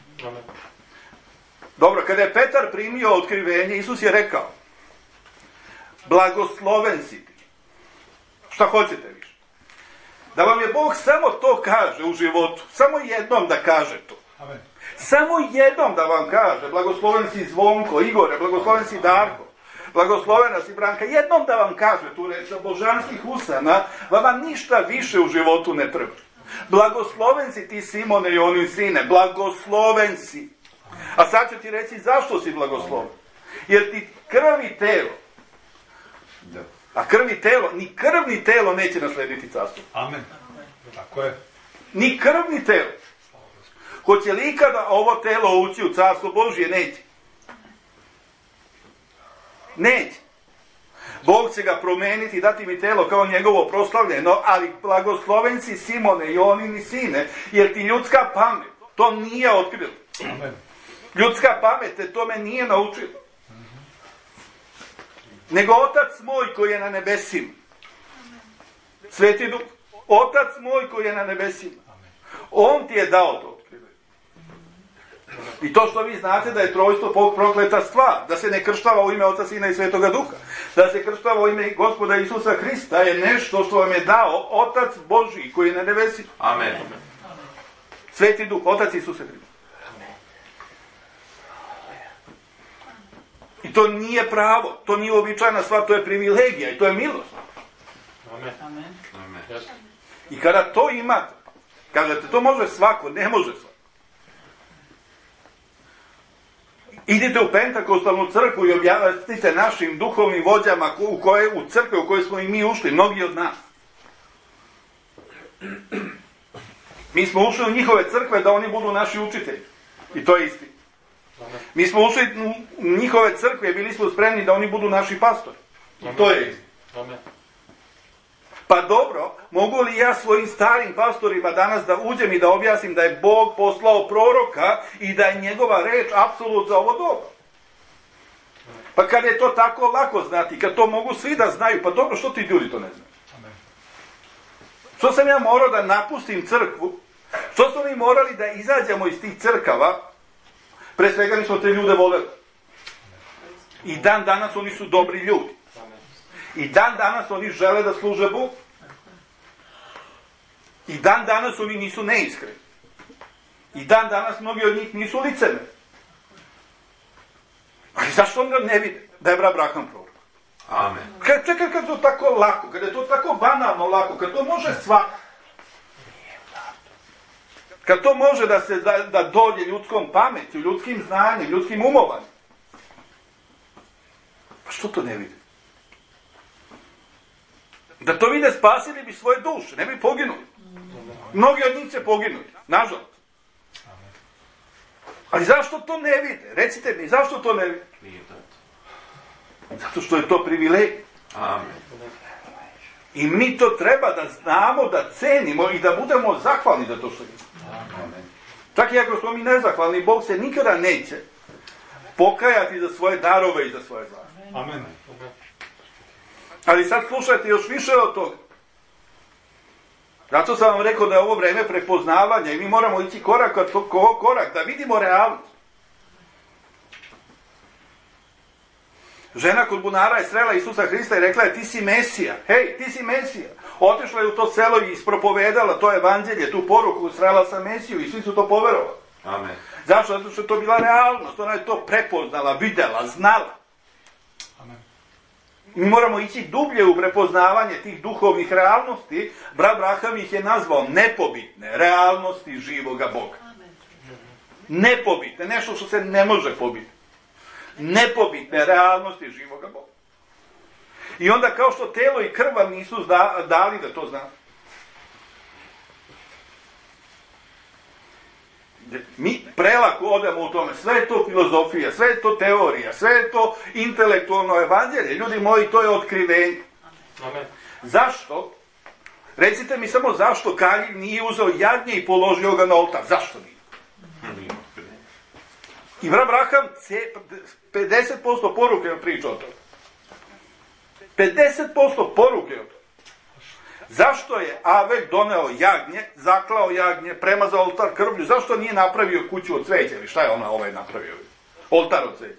Dobro, kada je Petar primio otkrivenje, Isus je rekao, blagosloven si ti. Šta hoćete više? Da vam je Bog samo to kaže u životu. Samo jednom da kaže to. Amen. Samo jednom da vam kaže, blagosloven si Zvonko, Igore, blagosloven si Darko, blagoslovena si Branka, jednom da vam kaže tu reč sa božanskih usana, vama ništa više u životu ne treba. Blagosloven si ti Simone i onim sine, blagosloven si. A sad ću ti reći zašto si blagosloven. Jer ti krv i telo, a krv i telo, ni krv ni telo neće naslediti carstvo. Amen. Tako je. Ni krv ni telo. Hoće li ikada ovo telo ući u carstvo Božje? Neće. Neće. Bog će ga promeniti i dati mi telo kao njegovo proslavljeno, ali blagosloven si Simone i onini sine, jer ti ljudska pamet to nije otkrila. Amen. Ljudska pamet te tome nije naučila. Nego Otac moj koji je na nebesima. Sveti Duh. Otac moj koji je na nebesima. On ti je dao to otkrivenje. I to što vi znate da je trojstvo prokleta stvar, da se ne krštava u ime Oca, Sina i Svetoga Duha, da se krštava u ime Gospoda Isusa Hrista, je nešto što vam je dao Otac Božji koji je na nebesima. Amen. Sveti Duh, Otac Isusa Hrista. I to nije pravo, to nije običajna stvar, to je privilegija i to je milost. Amen. I kada to imate, kažete, to može svako, ne može svako. Idite u Pentakostalnu crkvu i objavite našim duhovnim vođama u crkve u kojoj smo i mi ušli, mnogi od nas. Mi smo ušli u njihove crkve da oni budu naši učitelji. I to je istina. Mi smo ušli u njihove crkve i bili smo spremni da oni budu naši pastori. I to je istina. Pa dobro, mogu li ja svojim starim pastorima danas da uđem i da objasnim da je Bog poslao proroka i da je njegova reč apsolut za ovo dobro? Pa kad je to tako lako znati, kad to mogu svi da znaju, pa dobro, što ti ljudi to ne znaju? Što sam ja morao da napustim crkvu? Što smo mi morali da izađemo iz tih crkava? Pre svega mi smo te ljude voljeli. I dan danas oni su dobri ljudi. I dan danas oni žele da služe Bogu. I dan danas oni nisu neiskreni. I dan danas mnogi od njih nisu licemeri. Ali zašto onda ne vide da je Abraham prorok? Amen. Čekaj, kad je to tako lako, kad je to tako banalno lako, kad to može svako. Kad to može da dođe ljudskom pameću, ljudskim znanjem, ljudskim umovanjem. Pa što to ne vide? Da to vide, spasili bi svoje duše, ne bi poginuli. Mnogi od njih će poginuti, nažalost. Ali zašto to ne vide? Recite mi, zašto to ne vide? Zato što je to privilegij. Amen. I mi to treba da znamo, da cenimo i da budemo zahvalni za to što imamo. Amen. Čak i ako smo mi nezahvalni, Bog se nikada neće pokajati za svoje darove i za svoje zahvale. Amen. Ali sad slušajte još više od toga. Zato sam vam rekao da je ovo vreme prepoznavanja i mi moramo ići korak da vidimo realnost. Žena kod bunara je srela Isusa Hrista i rekla je, ti si Mesija. Hej, ti si Mesija. Otišla je u to selo i ispropovedala to evanđelje, tu poruku, srela sa Mesiju i svi su to poverovali. Amen. Zašto? Zato što je to bila realnost. Ona je to prepoznala, videla, znala. Amen. Mi moramo ići dublje u prepoznavanje tih duhovnih realnosti. Abraham ih je nazvao nepobitne realnosti živoga Boga. Nepobitne, nešto što se ne može pobiti. Nepobitne realnosti živoga Boga. I onda kao što telo i krv vam nisu dali da to zna. Mi prelako odemo u tome, sve je to filozofija, sve je to teorija, sve je to intelektualno evanđelje. Ljudi moji, to je otkrivenje. Amen. Zašto? Recite mi samo zašto Kain nije uzeo jagnje i položio ga na oltar. Zašto nije? I Abraham 50% poruke je pričao o tome. 50% poruke o tome. Zašto je Avel doneo jagnje, zaklao jagnje, premazao oltar krvlju? Zašto nije napravio kuću od cveća? Šta je ona napravio? Oltar od cveća.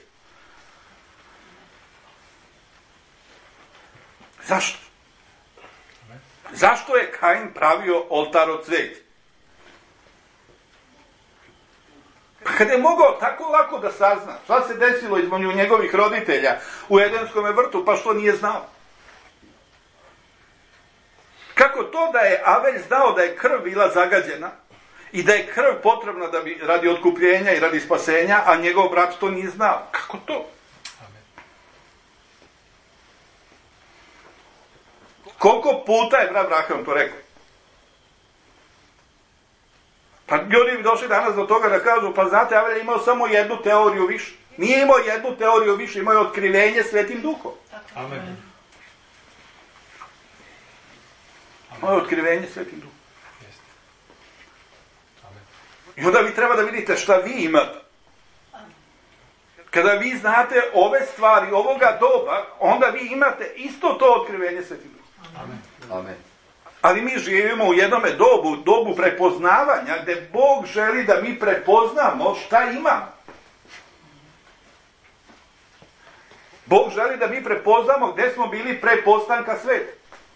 Zašto? Zašto je Kain pravio oltar od cveća? Pa kada je mogao tako lako da sazna šta se desilo između njegovih roditelja u Edenskom vrtu, pa što nije znao? Kako to da je Avel znao da je krv bila zagađena i da je krv potrebna da bi, radi otkupljenja i radi spasenja, a njegov brat to nije znao? Kako to? Koliko puta je Abraham to rekao? Pa ljudi bi došli danas do toga da kažu, pa znate, Avel je imao samo jednu teoriju više. Nije imao jednu teoriju više, imao je otkrivenje Svetim Duhom. Amen. Imao je otkrivenje Svetim Duhom. I onda vi treba da vidite šta vi imate. Kada vi znate ove stvari, ovoga doba, onda vi imate isto to otkrivenje Svetim Duhom. Amen. Ali mi živimo u jednome dobu prepoznavanja, gdje Bog želi da mi prepoznamo šta imamo. Bog želi da mi prepoznamo gdje smo bili pre postanka sveta.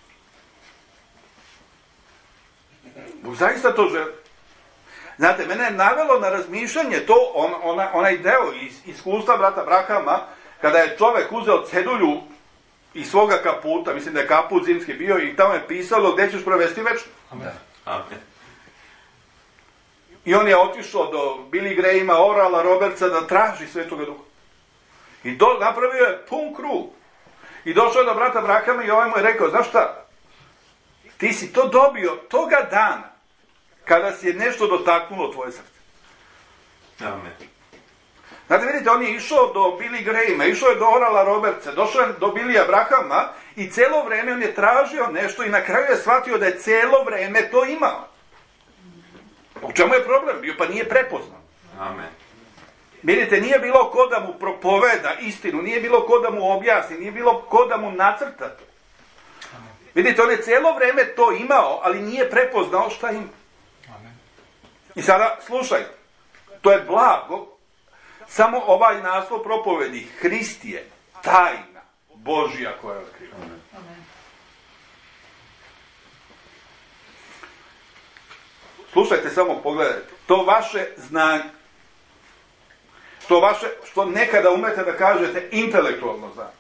Bog zaista to želi. Znate, mene je navelo na razmišljanje to, onaj deo iz iskustva brata Brahama, kada je čovjek uzeo cedulju iz svoga kaputa, mislim da je kaput zimski bio, i tamo je pisalo gdje ćeš provesti večno. Amen. I on je otišao do Billy Grahama, Orala Robertsa da traži Svetoga Duha. I napravio je pun krug. I došao je do brata Brahama i ovaj mu je rekao, znaš šta, ti si to dobio toga dana kada si je nešto dotaknulo tvoje srce. Amen. Znate, vidite, on je išao do Billy Grahama, išao je do Orala Robertsa, došao je do Billya Brahama i cijelo vrijeme on je tražio nešto i na kraju je shvatio da je cijelo vrijeme to imao. U čemu je problem bio? Pa nije prepoznao. Amen. Vidite, nije bilo ko da mu propoveda istinu, nije bilo ko da mu objasni, nije bilo ko da mu nacrta to. Vidite, on je cijelo vrijeme to imao, ali nije prepoznao šta ima. I sada, slušajte, to je blago, samo ovaj naslov propovedi, Hrist je tajna Božja koja je otkriva. Slušajte, samo pogledajte, to vaše znanje, to vaše, što nekada umete da kažete, intelektualno znanje,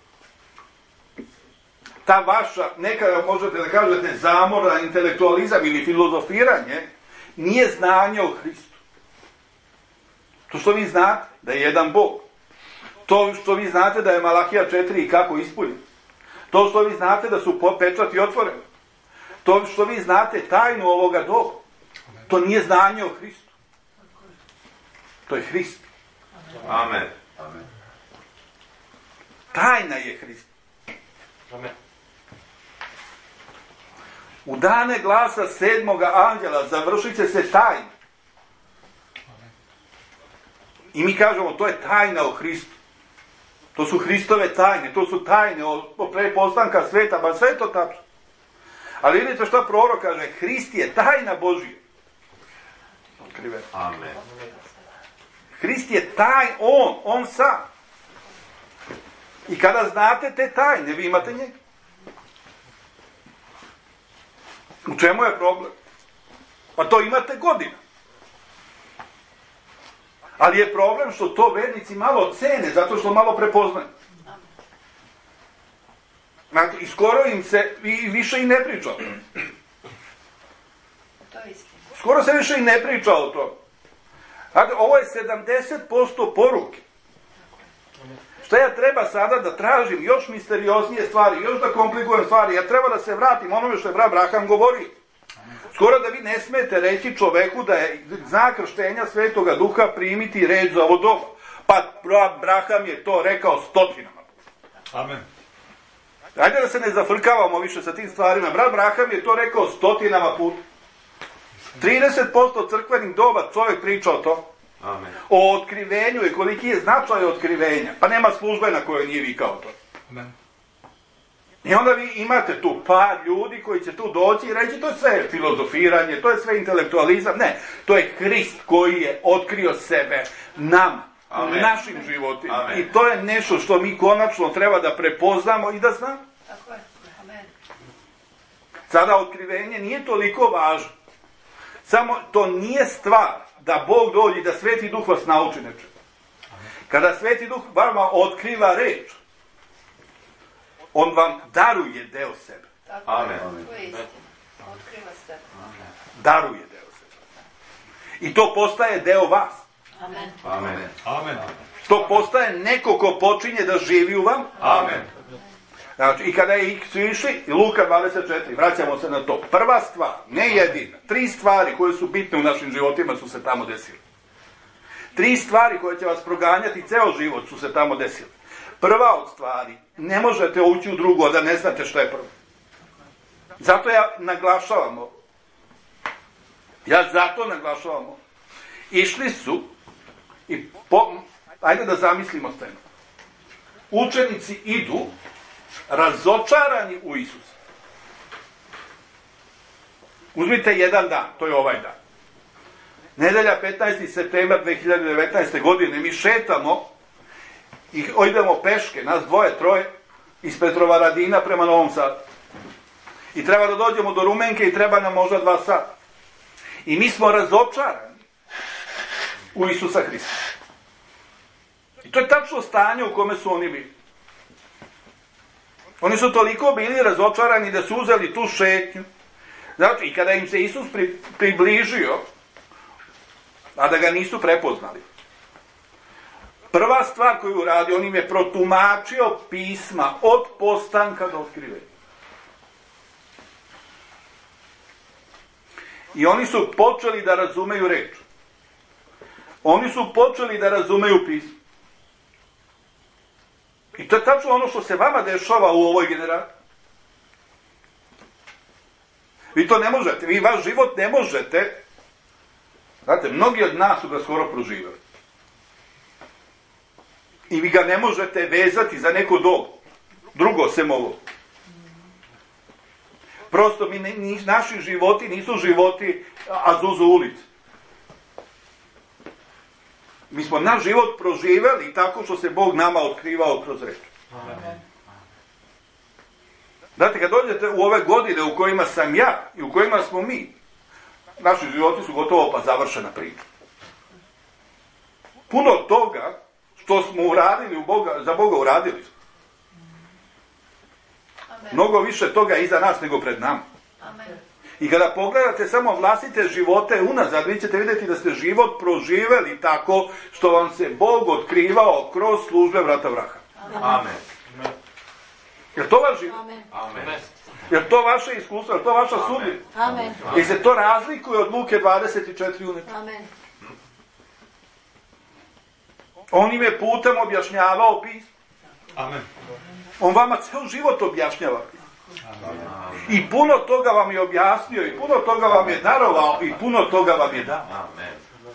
ta vaša, nekada možete da kažete, zamor na intelektualizam ili filozofiranje, nije znanje o Hristu. To što vi znate da je jedan Bog. To što vi znate da je Malahija 4 i kako ispunjen. To što vi znate da su pečati otvoreni. To što vi znate tajnu ovoga doba. To nije znanje o Hristu. To je Hrist. Amen. Tajna je Hrist. Amen. U dane glasa 7. anđela završit će se tajna. I mi kažemo, to je tajna o Hristu. To su Hristove tajne, to su tajne o prepostanka sveta, ba sve to tačno. Ali vidite šta prorok kaže, Hrist je tajna Božija. Otkriven. Amen. Hrist je on sam. I kada znate te tajne, vi imate njega. U čemu je problem? Pa to imate godina. Ali je problem što to vernici malo cene, zato što malo prepoznaju. Znate, i skoro im se više i ne priča o tome. Skoro se više i ne priča o tome. Znate, ovo je 70% poruke. Šta ja treba sada da tražim još misterioznije stvari, još da komplikujem stvari, ja treba da se vratim onome što je brat Braham govori. Skoro da vi ne smete reći čoveku da je znak krštenja Svetoga Duha primiti reč za ovo doba. Pa brat Braham je to rekao stotinama. Amen. Ajde da se ne zafrkavamo više sa tim stvarima. Brat Braham je to rekao stotinama puta. 30% crkvenih doba čovjek priča o to. Amen. O otkrivenju i koliki je značaj otkrivenja. Pa nema službe na kojoj nije vikao to. Amen. I onda vi imate tu par ljudi koji će tu doći i reći to je sve filozofiranje, to je sve intelektualizam. Ne, to je Hrist koji je otkrio sebe nama, u našim životima. Amen. I to je nešto što mi konačno treba da prepoznamo i da znamo. Tako je. Amen. Sada otkrivenje nije toliko važno. Samo to nije stvar da Bog dođe i da Sveti Duh vas nauči nečemu. Kada Sveti Duh vama otkriva reč, on vam daruje deo sebe. Tako Amen. je. To je istina. Otkriva sebe. Daruje deo sebe. I to postaje deo vas. Amen. Amen. Amen. To postaje neko ko počinje da živi u vam. Amen. Znači, i kada su išli, Luka 24, vraćamo se na to. Prva stvar, ne jedina, 3 stvari koje su bitne u našim životima su se tamo desile. 3 stvari koje će vas proganjati ceo život su se tamo desile. Prva od stvari, ne možete ući u drugu, a da ne znate što je prvo. Zato ja naglašavam ovo. Išli su i ajde da zamislimo scenu. Učenici idu razočarani u Isusa. Uzmite jedan dan, to je ovaj dan. Nedelja 15. septembar 2019. godine, mi šetamo i idemo peške, nas dvoje, troje, iz Petrovaradina prema Novom Sadu. I treba da dođemo do Rumenke i treba nam možda 2 sata. I mi smo razočarani u Isusa Hrista. I to je tačno stanje u kome su oni bili. Oni su toliko bili razočarani da su uzeli tu šetnju. Znači, i kada im se Isus približio, a da ga nisu prepoznali, prva stvar koju uradi, on im je protumačio pisma od postanka do otkrivenja. I oni su počeli da razumeju reč. Oni su počeli da razumeju pismo. I to je tačno ono što se vama dešava u ovoj generaciji. Vi to ne možete, vi vaš život ne možete. Znate, mnogi od nas su ga skoro proživali. I vi ga ne možete vezati za neko drugo sem ovo. Prosto naši životi nisu životi Azuzu ulici. Mi smo naš život proživeli tako što se Bog nama otkrivao kroz reč. Znate, kad dođete u ove godine u kojima sam ja i u kojima smo mi, naši životi su gotovo pa završena priča. Puno toga što smo uradili za Boga uradili smo. Mnogo više toga iza nas nego pred nama. Amen. I kada pogledate samo vlastite živote unazad, vi ćete vidjeti da ste život proživeli tako što vam se Bog otkrivao kroz službe vrata Vraha. Amen. Je to vaš život? Amen. Je to vaše iskustvo? Je to vaša sudbina? Amen. I se to razlikuje od Luke 24 uneče. Amen. On im je putem objašnjavao pismo. Amen. On vama ceo život objašnjava. I puno toga vam je objasnio, i puno toga vam je darovao, i puno toga vam je dao. Amen.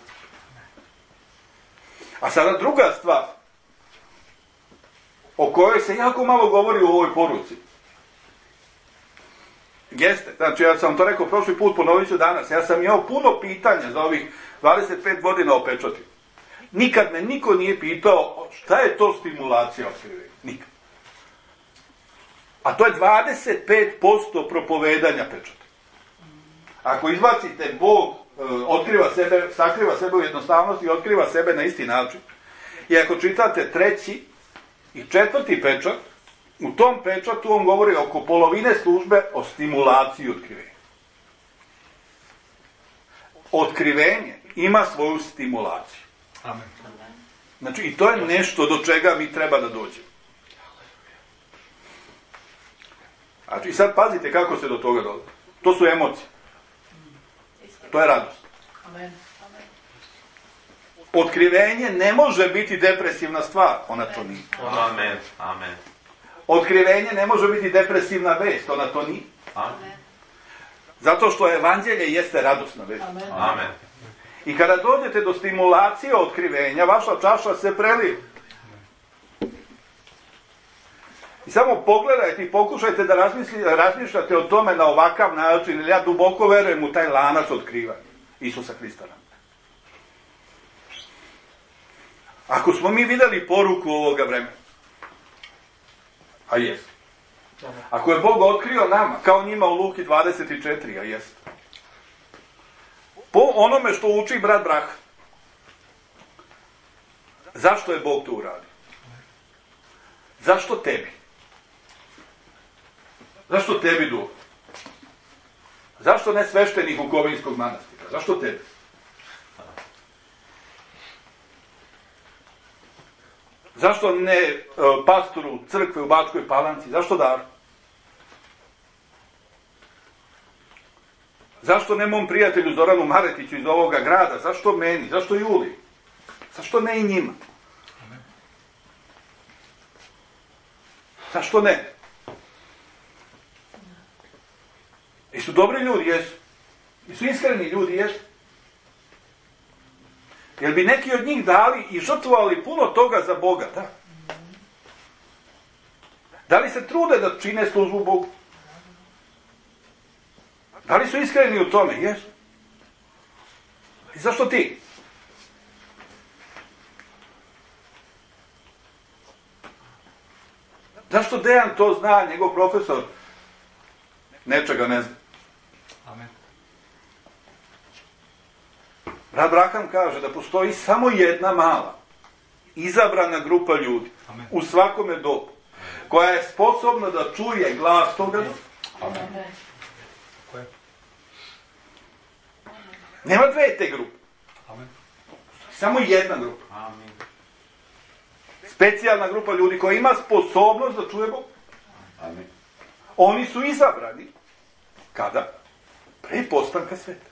A sada druga stvar, o kojoj se jako malo govori u ovoj poruci. Jeste, znači ja sam to rekao prošli put, ponovit ću danas. Ja sam imao puno pitanja za ovih 25 godina o pečati. Nikad me niko nije pitao šta je to stimulacija otkrivenja. Nikad. A to je 25% propovedanja pečata. Ako izbacite Bog, sakriva sebe u jednostavnosti i otkriva sebe na isti način. I ako čitate 3. i 4. pečat, u tom pečatu on govori oko polovine službe o stimulaciji otkrivenja. Otkrivenje ima svoju stimulaciju. Amen. Znači, i to je nešto do čega mi treba da dođemo. Znači, sad pazite kako se do toga dolazi. To su emocije. To je radost. Amen. Otkrivenje ne može biti depresivna stvar. Ona to nije. Amen. Amen. Otkrivenje ne može biti depresivna vest. Ona to nije. Amen. Zato što evanđelje jeste radosna vest. Amen. I kada dođete do stimulacije otkrivenja, vaša čaša se prelije. I samo pogledajte i pokušajte da razmišljate o tome na ovakav način, jer ja duboko verujem u taj lanac otkrivanja Isusa Hrista. Ako smo mi vidjeli poruku ovoga vremena, a jest. Ako je Bog otkrio nama, kao njima u Luki 24, a jest. Po onome što uči brat Brah. Zašto je Bog to uradio? Zašto tebi? Zašto tebi duh? Zašto ne svešteniku Kovinskog manastira? Zašto tebi? Zašto ne pastoru crkve u Bačkoj Palanci? Zašto Daru? Zašto ne mom prijatelju Zoranu Maretiću iz ovoga grada? Zašto meni? Zašto Juli? Zašto ne i njima? Zašto ne? Jesu dobri ljudi? Jesu. Jesu iskreni ljudi? Jesu. Jer bi neki od njih dali i žrtvovali puno toga za Boga? Da. Da li se trude da čine službu Bogu? Da li su iskreni u tome? Jesu. I zašto ti? Zašto Dejan to zna, njegov profesor nečega ne zna? Amen. Brat Braham kaže da postoji samo jedna mala, izabrana grupa ljudi u svakome dobu, koja je sposobna da čuje glas toga. Nema dve te grupe. Samo jedna grupa. Specijalna grupa ljudi koja ima sposobnost da čuje Bog. Oni su izabrani. Kada? Pre postanka sveta.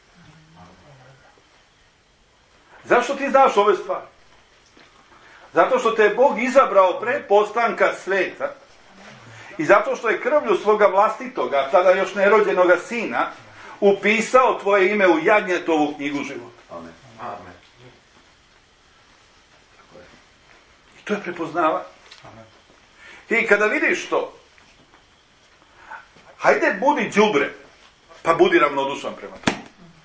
Zašto ti znaš ove stvari? Zato što te je Bog izabrao pre postanka sveta i zato što je krvlju svoga vlastitoga, tada još nerođenoga sina, upisao tvoje ime u Jagnjetovu knjigu života. Amen. I to je prepoznavanje. I kada vidiš to, hajde budi đubre, pa budi ravnodušan prema tomu.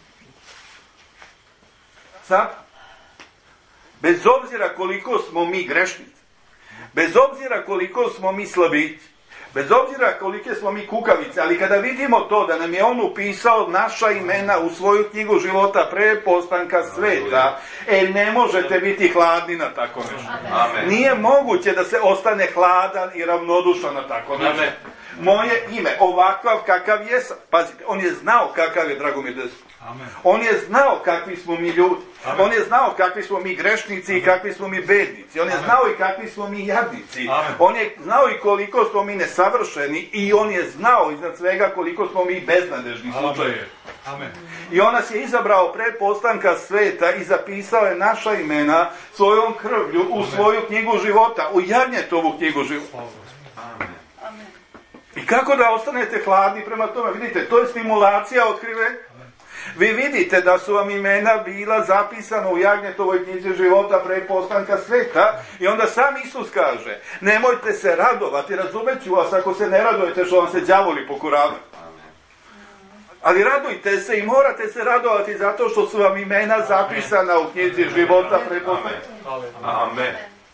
Znate? Bez obzira koliko smo mi grešnici, bez obzira koliko smo mi slabići, bez obzira kolike smo mi kukavice, ali kada vidimo to da nam je on upisao naša imena u svoju knjigu života pre postanka sveta, ne možete biti hladni na tako nešto. Amen. Nije moguće da se ostane hladan i ravnodušan na tako nešto. Moje ime, ovakav kakav jesam. Pazite, on je znao kakav je Dragomir Despović. On je znao kakvi smo mi ljudi. Amen. On je znao kakvi smo mi grešnici i kakvi smo mi bednici. On je znao i kakvi smo mi jadnici. Amen. On je znao i koliko smo mi nesavršeni i on je znao iznad svega koliko smo mi beznadežni slučajevi. Amen. I on nas je izabrao pre postanka sveta i zapisao je naša imena svojom krvlju u svoju knjigu života, u Jagnjetovu knjigu života. Amen. I kako da ostanete hladni prema tome? Vidite, to je stimulacija otkrivenja. Vi vidite da su vam imena bila zapisana u Jagnjetovoj knjizi života pre postanka sveta i onda sam Isus kaže, nemojte se radovati, razumeću vas ako se ne radujete što vam se đavoli pokoravaju. Ali radujte se i morate se radovati zato što su vam imena zapisana u knjizi života pre postanka. Amen.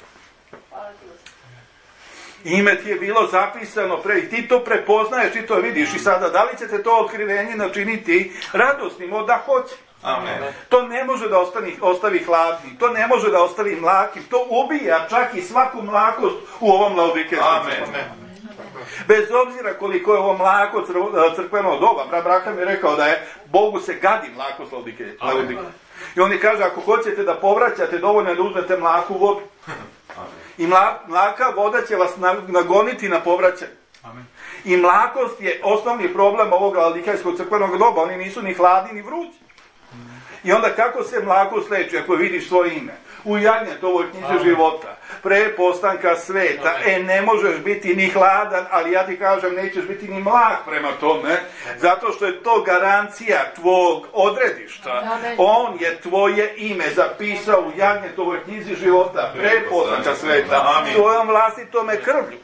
Ime ti je bilo zapisano pre i ti to prepoznaješ, ti to vidiš i sada da li ćete to otkrivenje načiniti radosnim, da hoće. Amen. To ne može da ostavi hladnim, to ne može da ostavi mlakim, to ubija čak i svaku mlakost u ovom laodikejskom crkvenom. Bez obzira koliko je ovo mlako crkveno doba, brat Braham je rekao da je Bogu se gadi mlakost laodikejske. I on je kaže, ako hoćete da povraćate, dovoljno je da uzmete mlaku vodu. I mlaka voda će vas nagoniti na povraćanje. I mlakost je osnovni problem ovog laodikejskog crkvenog doba. Oni nisu ni hladni ni vrući. I onda kako se mlakost leči ako vidiš svoje ime? U Jagnjetovoj knjizi života, pre postanka sveta, ne možeš biti ni hladan, ali ja ti kažem, nećeš biti ni mlak prema tome, zato što je to garancija tvog odredišta. On je tvoje ime zapisao u Jagnjetovoj knjizi života, pre postanka sveta, svojom vlastitome krvlju.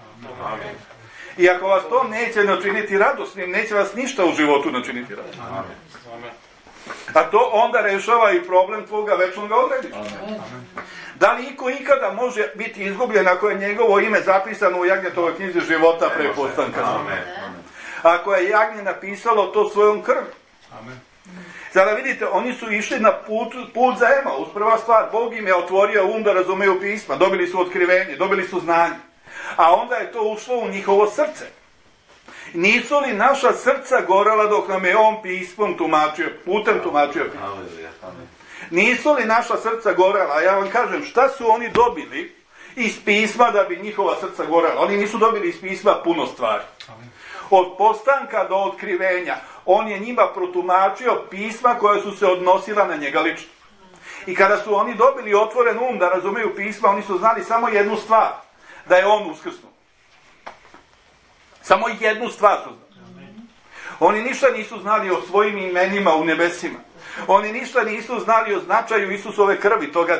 I ako vas to neće načiniti radosnim, neće vas ništa u životu načiniti radosnim. A to onda rešava i problem tvoga večnog odredišta. Da li iko ikada može biti izgubljen ako je njegovo ime zapisano u Jagnjetovoj knjizi života pre postanka? Ako je Jagnje napisalo to svojom krvlju. Sada vidite, oni su išli na put za Emaus. Prva stvar, Bog im je otvorio da razumeju pisma, dobili su otkrivenje, dobili su znanje. A onda je to ušlo u njihovo srce. Nisu li naša srca gorela dok nam je on pismom tumačio, putem tumačio pismo? Nisu li naša srca gorela? A ja vam kažem, šta su oni dobili iz pisma da bi njihova srca gorela? Oni nisu dobili iz pisma puno stvari. Od postanka do otkrivenja, on je njima protumačio pisma koja su se odnosila na njega lično. I kada su oni dobili otvoren da razumeju pisma, oni su znali samo jednu stvar, da je on uskrsnuo. Samo jednu stvar su znali. Oni ništa nisu znali o svojim imenima u nebesima. Oni ništa nisu znali o značaju Isusove krvi toga dana.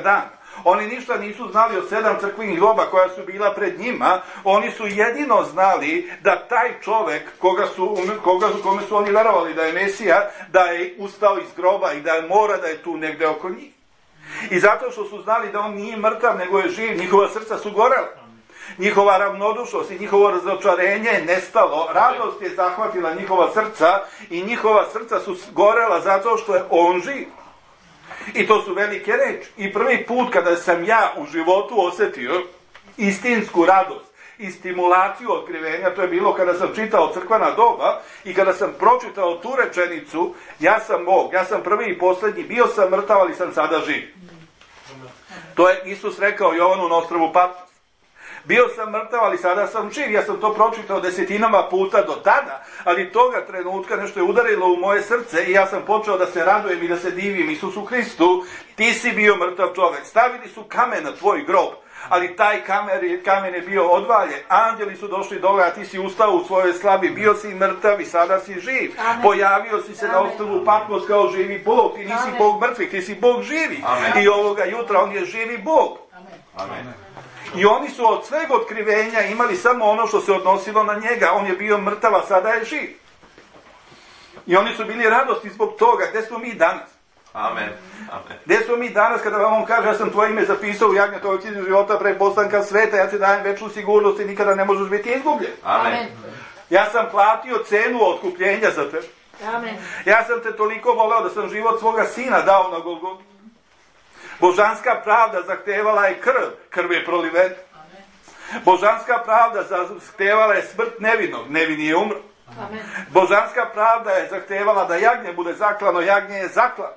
Oni ništa nisu znali o 7 crkvenih doba koja su bila pred njima. Oni su jedino znali da taj čovek kome su oni verovali da je Mesija, da je ustao iz groba i da mora da je tu negde oko njih. I zato što su znali da on nije mrtav nego je živ, njihova srca su gorela. Njihova ravnodušnost i njihovo razočarenje je nestalo, radost je zahvatila njihova srca i njihova srca su gorela zato što je on živ. I to su velike reči. I prvi put kada sam ja u životu osjetio istinsku radost i stimulaciju otkrivenja, to je bilo kada sam čitao crkvena doba i kada sam pročitao tu rečenicu, ja sam Bog, ja sam prvi i posljednji, bio sam mrtav, ali sam sada živ. To je Isus rekao Jovanu na ostrvu Patmos. Bio sam mrtav, ali sada sam živ. Ja sam to pročitao desetinama puta do tada, ali toga trenutka nešto je udarilo u moje srce i ja sam počeo da se radujem i da se divim Isusu Hristu. Ti si bio mrtav čovjek. Stavili su kamen na tvoj grob, ali taj kamen je bio odvaljen. Anđeli su došli dole, a ti si ustao u svojoj slavi. Bio si mrtav i sada si živ. Amen. Pojavio si se na ostrvu Patmos kao živi Bog. Ti nisi Bog mrtvih, ti si Bog živi. Amen. I ovoga jutra on je živi Bog. Amen. I oni su od sveg otkrivenja imali samo ono što se odnosilo na njega. On je bio mrtav, a sada je živ. I oni su bili radosti zbog toga. Gde smo mi danas? Amen. Amen. Gde smo mi danas kada vam on kaže ja sam tvoje ime zapisao u jagnjetovoj knjizi života pre postanka sveta, ja ti dajem večnu sigurnost i nikada ne možeš biti izgubljen. Amen. Ja sam platio cenu otkupljenja za tebe. Amen. Ja sam te toliko voleo da sam život svoga sina dao na Golgotu. Božanska pravda zahtevala je krv, krv je prolivena. Božanska pravda zahtevala je smrt nevinog, nevini je umro. Amen. Božanska pravda je zahtevala da jagnje bude zaklano, jagnje je zaklano.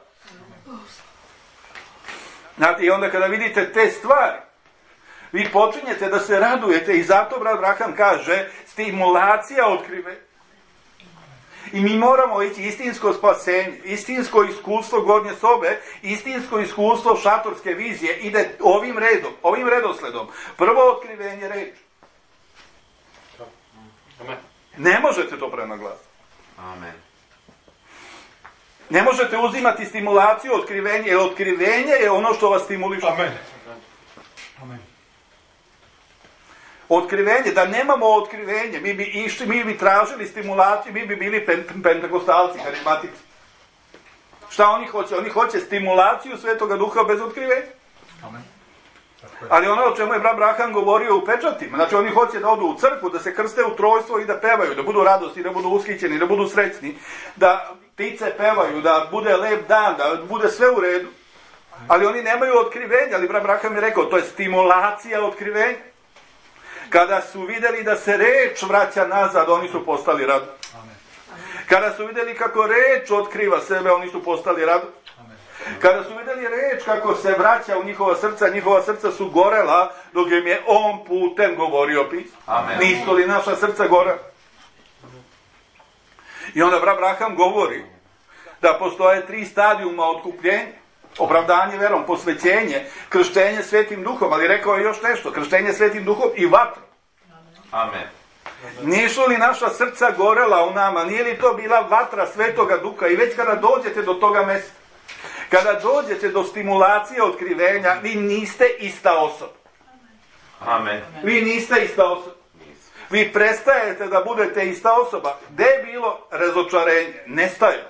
Znate, i onda kada vidite te stvari, vi počinjete da se radujete i zato brat Braham kaže stimulacija otkrive. I mi moramo ići istinsko spasenje, istinsko iskustvo gornje sobe, istinsko iskustvo šatorske vizije ide ovim redosledom. Prvo otkrivenje reči. Ne možete to prenaglasiti. Amen. Ne možete uzimati stimulaciju otkrivenja, jer otkrivenje je ono što vas stimuliše. Amen. Amen. Otkrivenje, da nemamo otkrivenje, mi bi tražili stimulaciju, mi bi bili pentekostalci, karizmatici. Šta oni hoće? Oni hoće stimulaciju Svetoga Duha bez otkrivenja. Amen. Ali ono o čemu je brat Braham govorio u pečatima, znači oni hoće da odu u crkvu, da se krste u trojstvo i da pevaju, da budu radosti, da budu ushićeni, da budu srećni, da ptice pevaju, da bude lep dan, da bude sve u redu. Ali oni nemaju otkrivenja, ali brat Braham je rekao, to je stimulacija otkrivenja. Kada su vidjeli da se reč vraća nazad, oni su postali radni. Kada su vidjeli kako reč otkriva sebe, oni su postali radni. Kada su vidjeli reč kako se vraća u njihova srca su gorela, dok im je on putem govorio pismo. Nisu li naša srca gorela? I onda brat Braham govori da postoje 3 stadijuma otkupljenja. Opravdanje verom, posvećenje, krštenje Svetim Duhom, ali rekao je još nešto, krštenje Svetim Duhom i vatra. Amen. Nisu li naša srca gorela u nama, nije li to bila vatra Svetoga Duha i već kada dođete do toga mjesta, kada dođete do stimulacije otkrivenja, vi niste ista osoba. Amen. Vi niste ista osoba. Vi prestajete da budete ista osoba. Gde je bilo razočarenje? Nestajalo.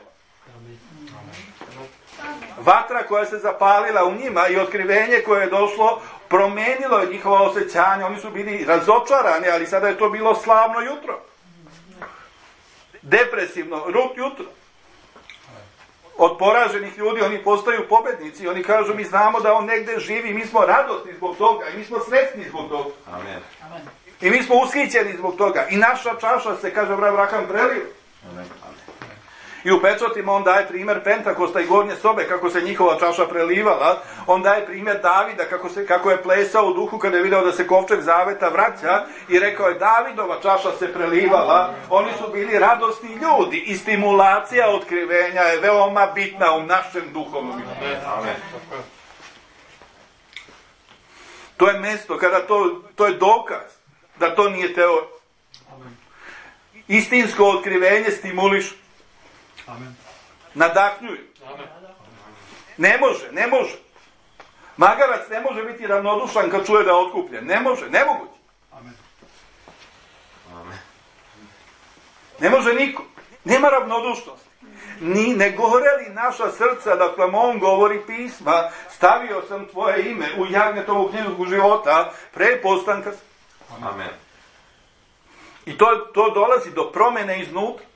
Vatra koja se zapalila u njima i otkrivenje koje je došlo, promenilo je njihova osjećanja. Oni su bili razočarani, ali sada je to bilo slavno jutro. Depresivno, jutro. Od poraženih ljudi oni postaju pobednici. Oni kažu, mi znamo da on negde živi, mi smo radosni zbog toga i mi smo sretni zbog toga. Amen. I mi smo ushićeni zbog toga. I naša čaša se, kaže brat Braham, preliva. Amen. I u pečatima on daje primjer Pentakosta i gornje sobe, kako se njihova čaša prelivala. On daje primjer Davida, kako je plesao u duhu kada je video da se kovčeg zaveta vraća. I rekao je, Davidova čaša se prelivala. Oni su bili radosni ljudi. I stimulacija otkrivenja je veoma bitna u našem duhovnom životu. Amen. To je mjesto kada to je dokaz da to nije teorija. Istinsko otkrivenje stimuliš. Amen. Nadahnjuju. Amen. Ne može. Magarac ne može biti ravnodušan kad čuje da je otkupljen. Ne može, nemoguće. Amen. Amen. Ne može niko. Nema ravnodušnosti. Ni ne gore li naša srca da vam on govori pisma, stavio sam tvoje ime u Jagnjetovu knjigu života pre postanka. Amen. I to dolazi do promjene iznutra.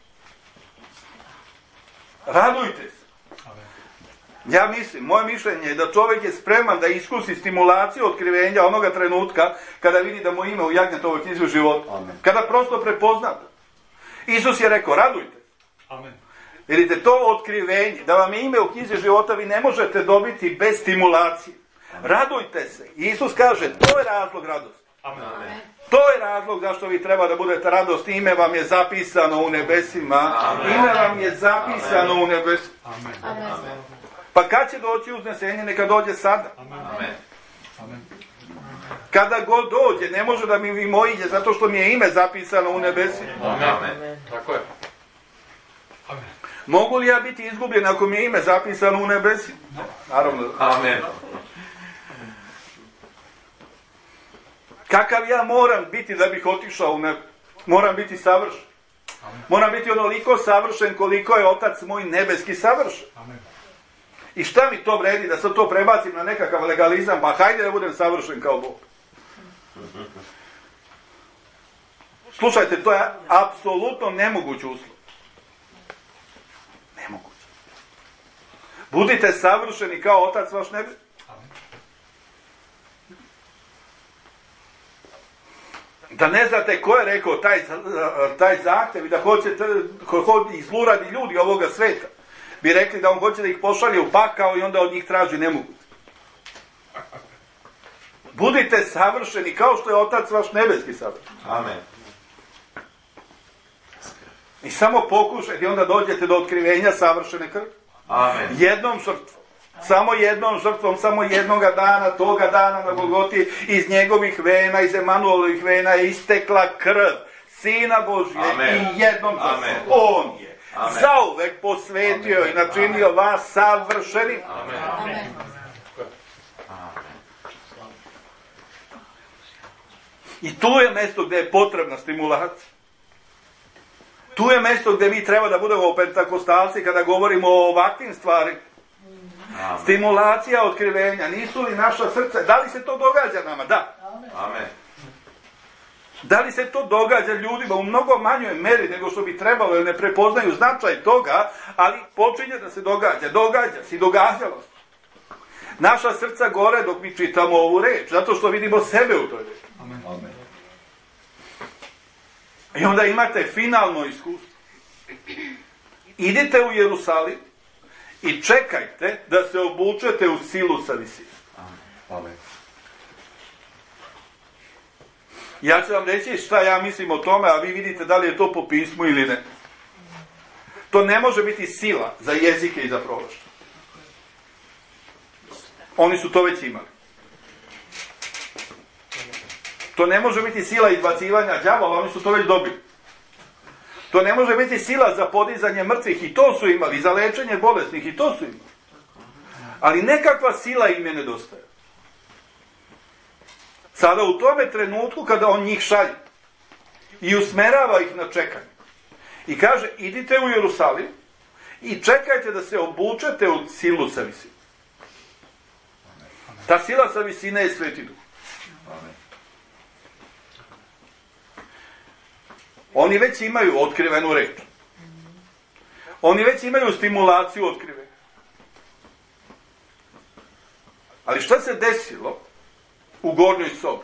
Radujte se. Ja mislim, moje mišljenje je da čovjek je spreman da iskusi stimulaciju otkrivenja onoga trenutka kada vidi da mu ime u Jagnjetovoj knjizi života. Amen. Kada prosto prepozna. Isus je rekao, radujte se. Amen. Vidite, to otkrivenje, da vam je ime u knjizi života, vi ne možete dobiti bez stimulacije. Radujte se. Isus kaže, to je razlog radosti. Amen. To je razlog zašto vi treba da budete radosti. Ime vam je zapisano u nebesima. Amen. Ime vam je zapisano u nebesima. Amen. Amen. Pa kad će doći uznesenje? Neka dođe sada. Amen. Amen. Amen. Kada god dođe, ne može da mi mimoiđe zato što mi je ime zapisano u nebesima. Amen. Tako je. Amen. Mogu li ja biti izgubljen ako mi je ime zapisano u nebesima? Naravno. Amen. Kakav ja moram biti da bih otišao u nebo? Moram biti savršen. Moram biti onoliko savršen koliko je Otac moj nebeski savršen. Amen. I šta mi to vredi da sad to prebacim na nekakav legalizam, pa hajde da budem savršen kao Bog. Slušajte, to je apsolutno nemoguć uslov. Nemoguće. Budite savršeni kao Otac vaš nebeski. Da ne znate ko je rekao taj zahtev i da hoćete izluradi ljudi ovoga sveta. Bi rekli da on hoće da ih pošalje u pakao i onda od njih traži nemoguće. Budite savršeni kao što je Otac vaš nebeski savršen. Amen. I samo pokušajte i onda dođete do otkrivenja savršene krvi. Amen. Jednom žrtvom. Samo jednom žrtvom, samo jednoga dana, toga dana na Golgoti, iz njegovih vena, iz Emanuelovih vena je istekla krv Sina Božje. Amen. I jednom žrtvom. Amen. On je Amen. zauvek posvetio i načinio vas savršenim. Amen. Amen. I tu je mjesto gdje je potrebna stimulacija. Tu je mjesto gdje mi treba da budemo pentakostalci kada govorimo o ovakvim stvarima. Amen. Stimulacija otkrivenja. Nisu li naša srca? Da li se to događa nama? Da. Amen. Da li se to događa ljudima u mnogo manjoj meri nego što bi trebalo, jer ne prepoznaju značaj toga, ali počinje da se događa. Događa se i događalo se. Naša srca gore dok mi čitamo ovu reč, zato što vidimo sebe u toj reči. Amen. I onda imate finalno iskustvo. Idite u Jerusalim i čekajte da se obučete u silu sa visine. Amen. Ja ću vam reći šta ja mislim o tome, a vi vidite da li je to po pismu ili ne. To ne može biti sila za jezike i za proroštvo. Oni su to već imali. To ne može biti sila izbacivanja đavola, oni su to već dobili. To ne može biti sila za podizanje mrtvih, i to su imali, za lečenje bolesnih, i to su imali. Ali nekakva sila im je nedostaje. Sada u tome trenutku kada on njih šalje i usmerava ih na čekanje i kaže, idite u Jerusalim i čekajte da se obučete u silu sa visine. Ta sila sa visine je Sveti Duh. Oni već imaju otkrivenu reč. Oni već imaju stimulaciju otkrivena. Ali šta se desilo u gornjoj sobi?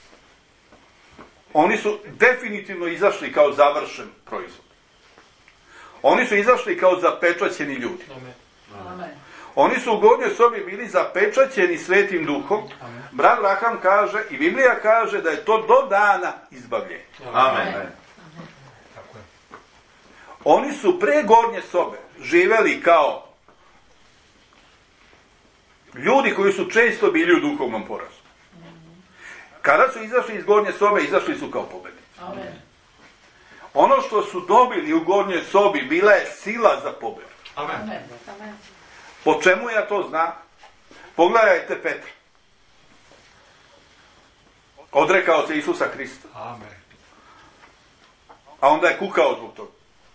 Oni su definitivno izašli kao završen proizvod. Oni su izašli kao zapečaćeni ljudi. Amen. Oni su u gornjoj sobi bili zapečaćeni Svetim Duhom. Brat Raham kaže i Biblija kaže da je to do dana izbavljenja. Amen. Oni su pre gornje sobe živeli kao ljudi koji su često bili u duhovnom porazu. Kada su izašli iz gornje sobe, izašli su kao pobednici. Amen. Ono što su dobili u gornjoj sobi bila je sila za pobedu. Amen. Amen. Amen. Po čemu ja to znam? Pogledajte Petra. Odrekao se Isusa Hrista. Amen. A onda je kukao zbog toga.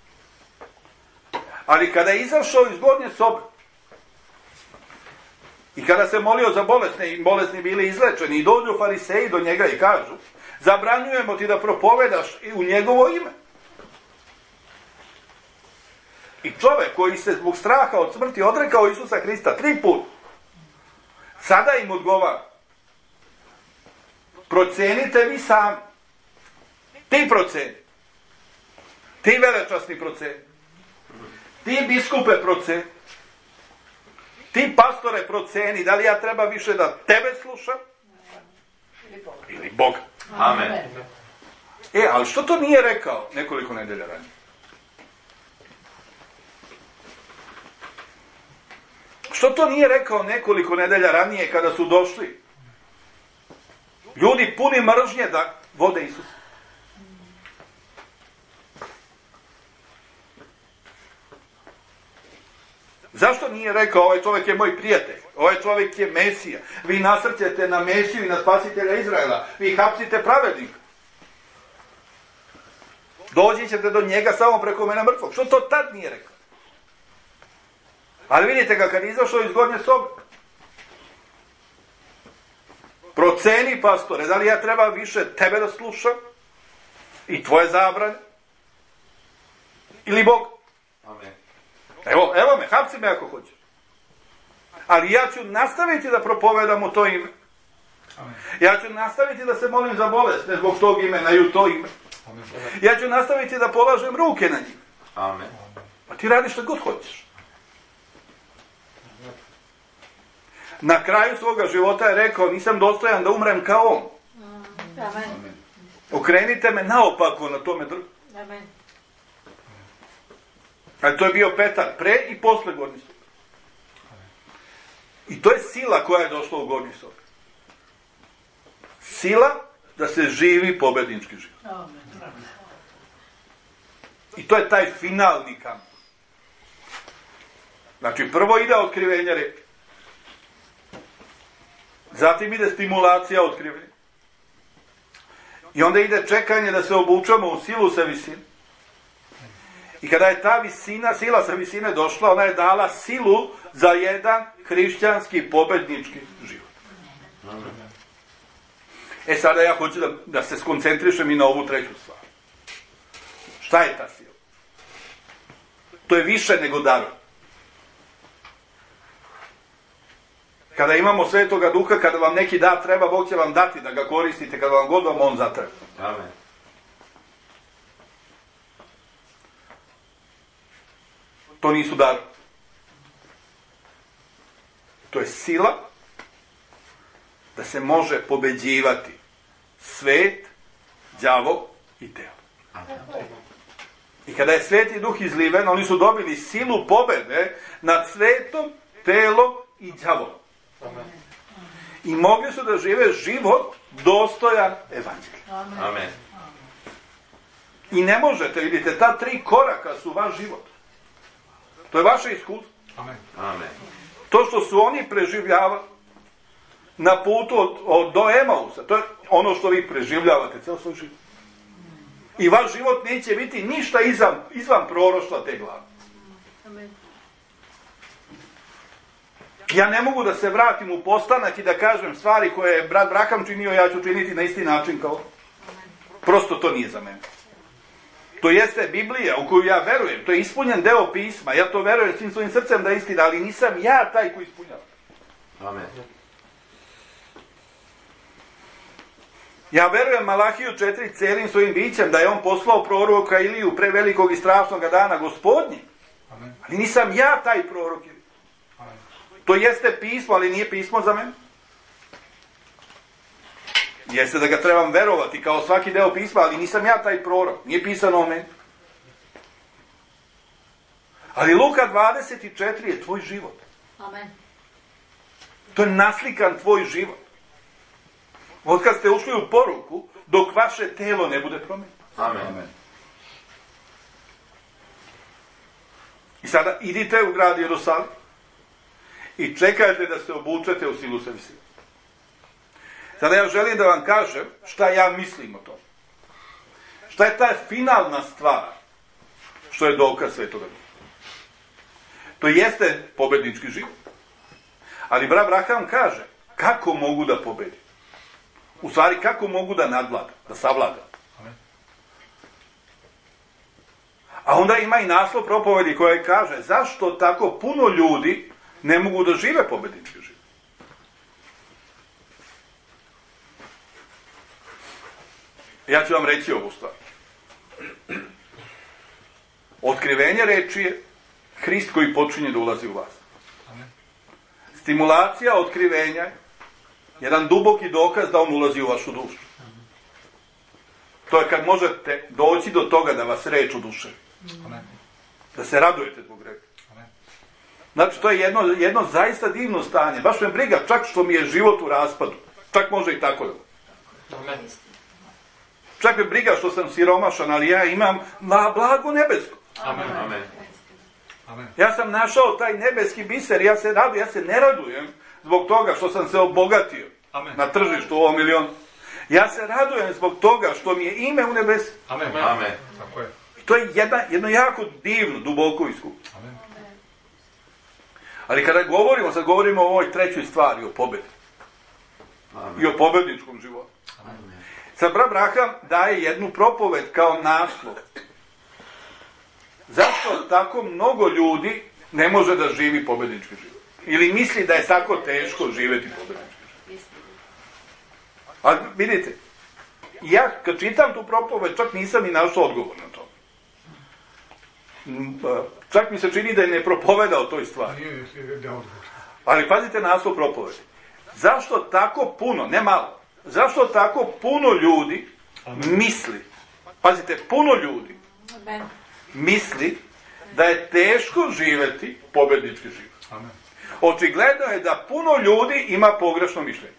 Ali kada je izašao iz gornje sobe i kada se molio za bolesne i bolesni bili izlečeni i dođu fariseji do njega i kažu: zabranjujemo ti da propovedaš u njegovo ime. I čovjek koji se zbog straha od smrti odrekao Isusa Hrista 3 puta, sada im odgovara: procenite vi sami. Ti proceni. Ti velečasni proceni. Ti biskupe proceni. Ti pastore proceni. Da li ja treba više da tebe slušam? Ili Boga. Amen. Ali što to nije rekao nekoliko nedelja ranije? Što to nije rekao nekoliko nedelja ranije kada su došli ljudi puni mržnje da vode Isusa? Zašto nije rekao: ovaj čovjek je moj prijatelj, ovaj čovjek je Mesija, vi nasrćete na Mesiju i na spasitelja Izraela, vi hapsite pravednika, doći ćete do njega samo preko mene mrtvog? Što to tad nije rekao? Ali vidite ga kad je izašao iz gornje sobe. Proceni, pastore, da li ja treba više tebe da slušam i tvoje zabrane ili Bog? Amen. Evo me, hapsi me ako hoćeš. Ali ja ću nastaviti da propovedam u to ime. Amen. Ja ću nastaviti da se molim za bolesne zbog tog imena i u to ime. Amen. Ja ću nastaviti da polažem ruke na njih. Amen. Pa ti radiš što god hoćeš. Na kraju svoga života je rekao: nisam dostojan da umrem kao on. Amen. Okrenite me naopako na tome drvu. Amen. Ali to je bio Petar pre i posle gornje sobe. I to je sila koja je došla u gornji sobe. Sila da se živi pobednički život. Amen. I to je taj finalni kamp. Znači, prvo ide otkrivenje reči. Zatim ide stimulacija otkrivenja. I onda ide čekanje da se obučamo u silu sa visine. I kada je ta sila sa visine došla, ona je dala silu za jedan hrišćanski pobednički život. Sada ja hoću da se skoncentrišem i na ovu treću stvar. Šta je ta sila? To je više nego dar. Kada imamo Svetoga Duha, kada vam neki dar treba, Bog će vam dati da ga koristite kada vam god vam on zatreba. Amen. To nisu dar. To je sila da se može pobeđivati svet, đavo i telo. I kada je Sveti Duh izliven, oni su dobili silu pobede nad svetom, telom i đavom. I mogli su da žive život dostojan evanđelja. Amen. I ne možete, vidite, ta 3 koraka su vaš život. To je vaše iskustvo. Amen. Amen. To što su oni preživljavali na putu do Emausa, to je ono što vi preživljavate ceo svoj život. I vaš život neće biti ništa izvan proroštva te glave. Ja ne mogu da se vratim u postanak i da kažem stvari koje je brat Braham činio, ja ću činiti na isti način kao. Prosto to nije za mene. To jeste Biblija u koju ja verujem. To je ispunjen deo pisma. Ja to verujem svim svojim srcem da je istina, ali nisam ja taj koji ispunjava. Amen. Ja verujem Malahiju 4 celim svojim bićem da je on poslao proroka Iliju pre velikog i strašnog dana Gospodnji. Amen. Ali nisam ja taj prorok Ilija. Amen. To jeste pismo, ali nije pismo za mene. Jeste da ga trebam verovati kao svaki deo pisma, ali nisam ja taj prorok. Nije pisano o meni. Ali Luka 24 je tvoj život. Amen. To je naslikan tvoj život. Od kad ste ušli u poruku, dok vaše telo ne bude promenjeno. Amen. I sada idite u grad Jerusalim i čekajte da se obučete u silu sa visine. Sada ja želim da vam kažem šta ja mislim o tome. Šta je ta finalna stvar što je dokaz Svetoga Duha? To jeste pobednički život. Ali brat Abraham kaže, kako mogu da pobedim? U stvari, kako mogu da nadvladam, da savladam? A onda ima i naslov propovedi koja kaže, zašto tako puno ljudi ne mogu da žive pobednički život? Ja ću vam reći ovu stvar. Otkrivenje reči je Hrist koji počinje da ulazi u vas. Stimulacija otkrivenja je jedan duboki dokaz da on ulazi u vašu dušu. To je kad možete doći do toga da vas reč oduševi. Da se radujete zbog reči. Znači, to je jedno zaista divno stanje. Baš me briga, čak što mi je život u raspadu. Čak može i tako da. Čak me briga što sam siromašan, ali ja imam blago nebesko. Amen. Ja sam našao taj nebeski biser, ja se ne radujem zbog toga što sam se obogatio na tržištu u ovom milionu. Ja se radujem zbog toga što mi je ime u nebesu. Amen. I to je jedno jako divno, duboko iskustvo. Ali kada sad govorimo o ovoj trećoj stvari, o pobedi. I o pobedničkom životu. Sad brat Abraham daje jednu propoved kao naslov. Zašto tako mnogo ljudi ne može da živi pobednički život? Ili misli da je tako teško živjeti pobednički život? Ali vidite, ja kad čitam tu propoved čak nisam ni našao odgovor na to. Čak mi se čini da je ne propovedao toj stvari. Ali pazite naslov propovedi. Zašto tako puno, ne malo, zašto tako puno ljudi misli, pazite, puno ljudi misli da je teško živjeti pobednički život. Očigledno je da puno ljudi ima pogrešno mišljenje.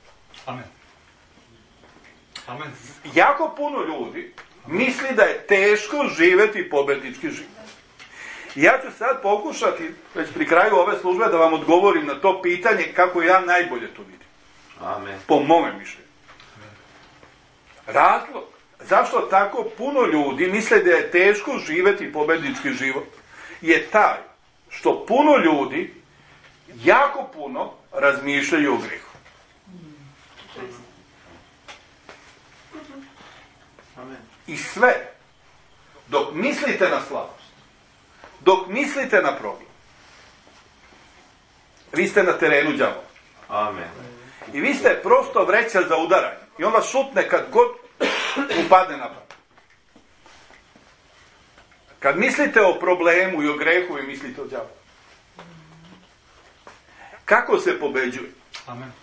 Jako puno ljudi misli da je teško živjeti pobednički život. Ja ću sad pokušati, već pri kraju ove službe, da vam odgovorim na to pitanje kako ja najbolje to vidim. Amen. Po mome mišljenju. Razlog zašto tako puno ljudi misle da je teško živjeti pobednički život je taj što puno ljudi jako puno razmišljaju o grehu. I sve, dok mislite na slabost, dok mislite na problem, vi ste na terenu đavola. Amen. I vi ste prosto vreća za udaranje. I on vas šutne kad god upadne na pamet. Kad mislite o problemu i o grehu, vi mislite o đavolu. Kako se pobeđuje? Amen.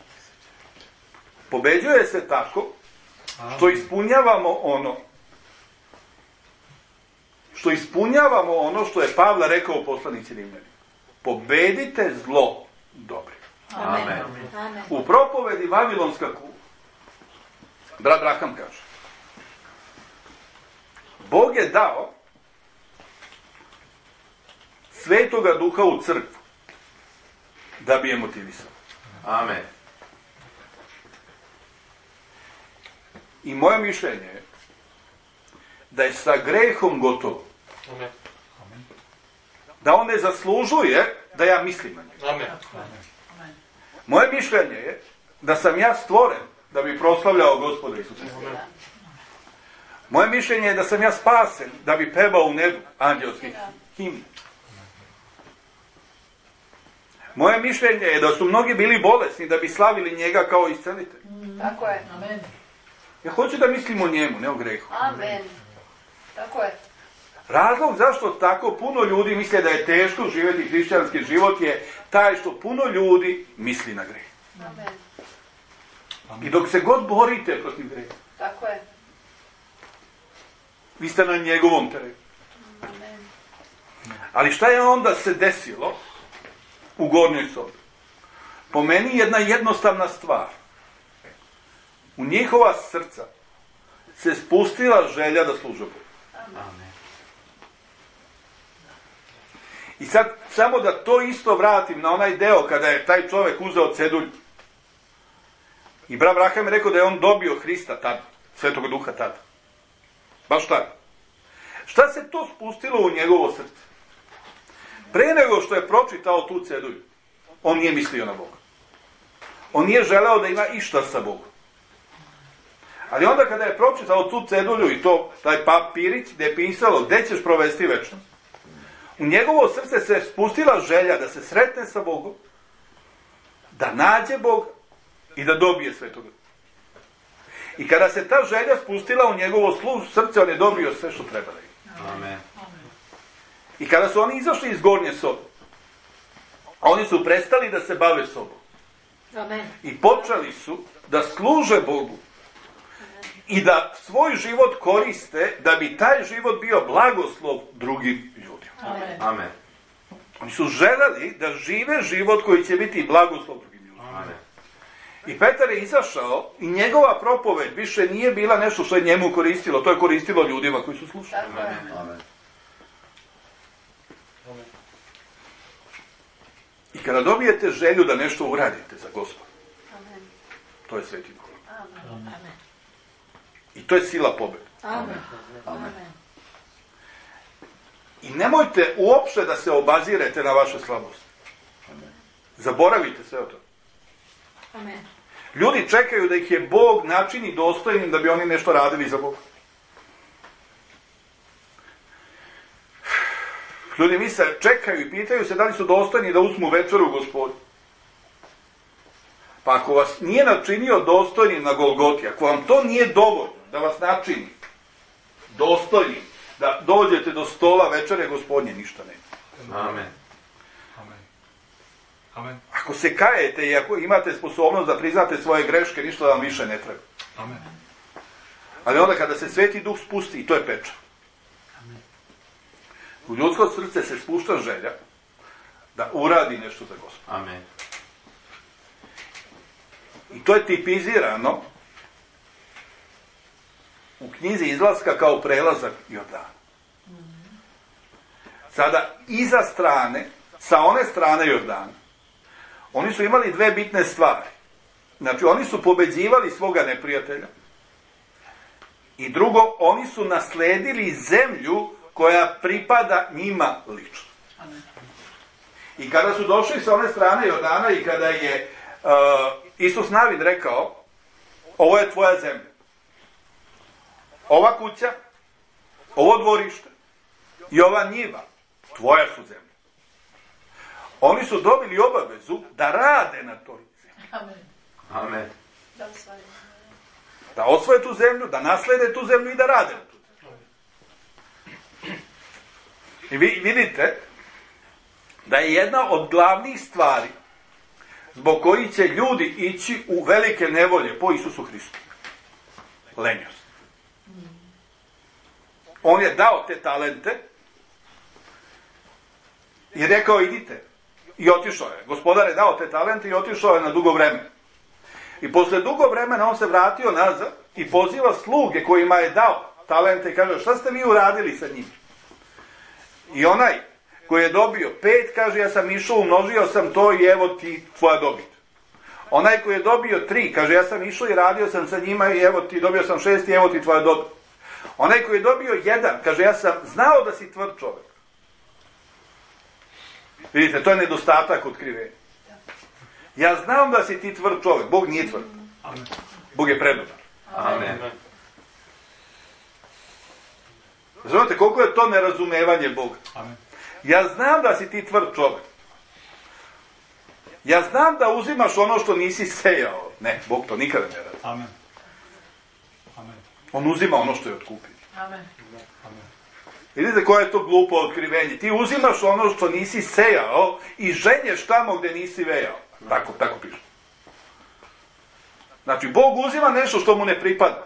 Pobeđuje se tako što ispunjavamo što je Pavla rekao u poslanici Rimljani. Pobedite zlo dobrim. Amen. U propovedi Vavilonska kula, brat Abraham kaže, Bog je dao Svetoga Duha u crkvu da bi je motivisao. Amen. I moje mišljenje je da je sa grehom gotovo. Amen. Da on ne zaslužuje da ja mislim na njega. Amen. Moje mišljenje je da sam ja stvoren da bi proslavljao Gospoda Isusa. Moje mišljenje je da sam ja spasen da bi pevao u nebu anđelskih himni. Moje mišljenje je da su mnogi bili bolesni da bi slavili njega kao iscelitelj. Tako je. Amen. Ja hoću da mislim o njemu, ne o grehu. Amen. Tako je. Razlog zašto tako puno ljudi misle da je teško živjeti hrišćanski život je taj što puno ljudi misli na greh. Amen. I dok se god borite protiv greha, Tako je. vi ste na njegovom terenu. Amen. Ali šta je onda se desilo u gornjoj sobi? Po meni jedna jednostavna stvar. U njihova srca se spustila želja da služe Bogu. Amen. I sad, samo da to isto vratim na onaj deo kada je taj čovjek uzeo cedulj. I brat Abraham je rekao da je on dobio Hrista tada, Svetoga Duha tada. Baš tada. Šta se to spustilo u njegovo srce? Pre nego što je pročitao tu cedulju, on nije mislio na Boga. On nije želeo da ima išta sa Bogom. Ali onda kada je pročitao tu cedulju i to, taj papirić gdje je pisalo gdje ćeš provesti večnost, u njegovo srce se spustila želja da se sretne sa Bogom, da nađe Boga i da dobije Svetoga. I kada se ta želja spustila u njegovo srce, on je dobio sve što treba da ima. Amen. I kada su oni izašli iz gornje sobe, oni su prestali da se bave sobom. Amen. I počeli su da služe Bogu. I da svoj život koriste da bi taj život bio blagoslov drugim ljudima. Amen. Amen. Oni su želeli da žive život koji će biti blagoslov drugim ljudima. Amen. I Petar je izašao i njegova propoved više nije bila nešto što je njemu koristilo. To je koristilo ljudima koji su slušali. Tako je. Amen. I kada dobijete želju da nešto uradite za Gospoda, Amen. to je Sveti Duh. Amen. I to je sila pobjede. Amen. Amen. I nemojte uopšte da se obazirete na vaše slabosti. Zaboravite sve o to. Amen. Ljudi čekaju da ih je Bog načini dostojnim da bi oni nešto radili za Boga. Ljudi misle, čekaju i pitaju se da li su dostojni da uzmu večeru Gospodu. Pa ako vas nije načinio dostojnim na Golgoti, ako vam to nije dovoljno da vas načini dostojnim, da dođete do stola večere Gospodnje, ništa nema. Amen. Amen. Amen. Ako se kajete i ako imate sposobnost da priznate svoje greške, ništa vam više ne treba. Amen. Ali onda kada se Sveti Duh spusti, to je pečat. U ljudsko srce se spušta želja da uradi nešto za Gospoda. Amen. I to je tipizirano u knjizi Izlaska kao prelazak Jordana. Sada, iza strane, sa one strane Jordana, oni su imali dve bitne stvari. Znači, oni su pobeđivali svoga neprijatelja. I drugo, oni su nasledili zemlju koja pripada njima lično. I kada su došli sa one strane Jordana i kada je Isus Navid rekao, ovo je tvoja zemlja. Ova kuća, ovo dvorište i ova njiva, tvoja su zemlja. Oni su dobili obavezu da rade na toj zemlji. Amen. Amen. Da osvajamo. Da osvoje tu zemlju, da naslede tu zemlju i da rade na tu zemlju. I vi vidite da je jedna od glavnih stvari zbog koji će ljudi ići u velike nevolje po Isusu Hristu. Lenjost. On je dao te talente i rekao idite. I otišao je. Gospodar je dao te talente i otišao je na dugo vremena. I posle dugo vremena on se vratio nazad i poziva sluge kojima je dao talente i kaže šta ste vi uradili sa njim? I onaj koji je dobio 5 kaže ja sam išao, umnožio sam to i evo ti tvoja dobit. Onaj koji je dobio 3 kaže ja sam išao i radio sam sa njima i evo ti dobio sam 6 i evo ti tvoja dobit. Onaj koji je dobio 1 kaže ja sam znao da si tvrd čovjek. Vidite, to je nedostatak otkrivenja. Ja znam da si ti tvrd čovjek. Bog nije tvrd. Bog je predobar. Amen. Znate koliko je to nerazumevanje Boga? Amen. Ja znam da si ti tvrd čovjek. Ja znam da uzimaš ono što nisi sejao. Ne, Bog to nikada ne radi. Amen. Amen. On uzima ono što je otkupio. Amen. Amen. Vidite koje je to glupo otkrivenje. Ti uzimaš ono što nisi sejao i ženješ tamo gdje nisi vejao. Tako piše. Znači, Bog uzima nešto što mu ne pripada.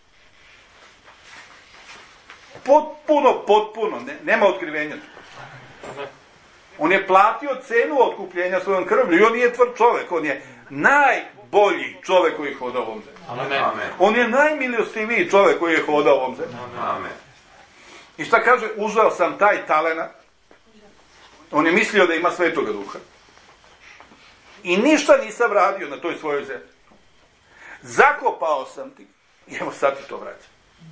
Potpuno, nema otkrivenja. On je platio cenu otkupljenja svojom krvlju i on nije tvrd čovjek, on je najbolji čovjek koji je hodao ovom zemlji. Amen. On je najmilostiviji čovjek koji je hodao ovom zemlji. Amen. I šta kaže, uzeo sam taj talenat, on je mislio da ima Svetoga Duha. I ništa nisam radio na toj svojoj zemlji. Zakopao sam ti i evo sad ti to vraćam.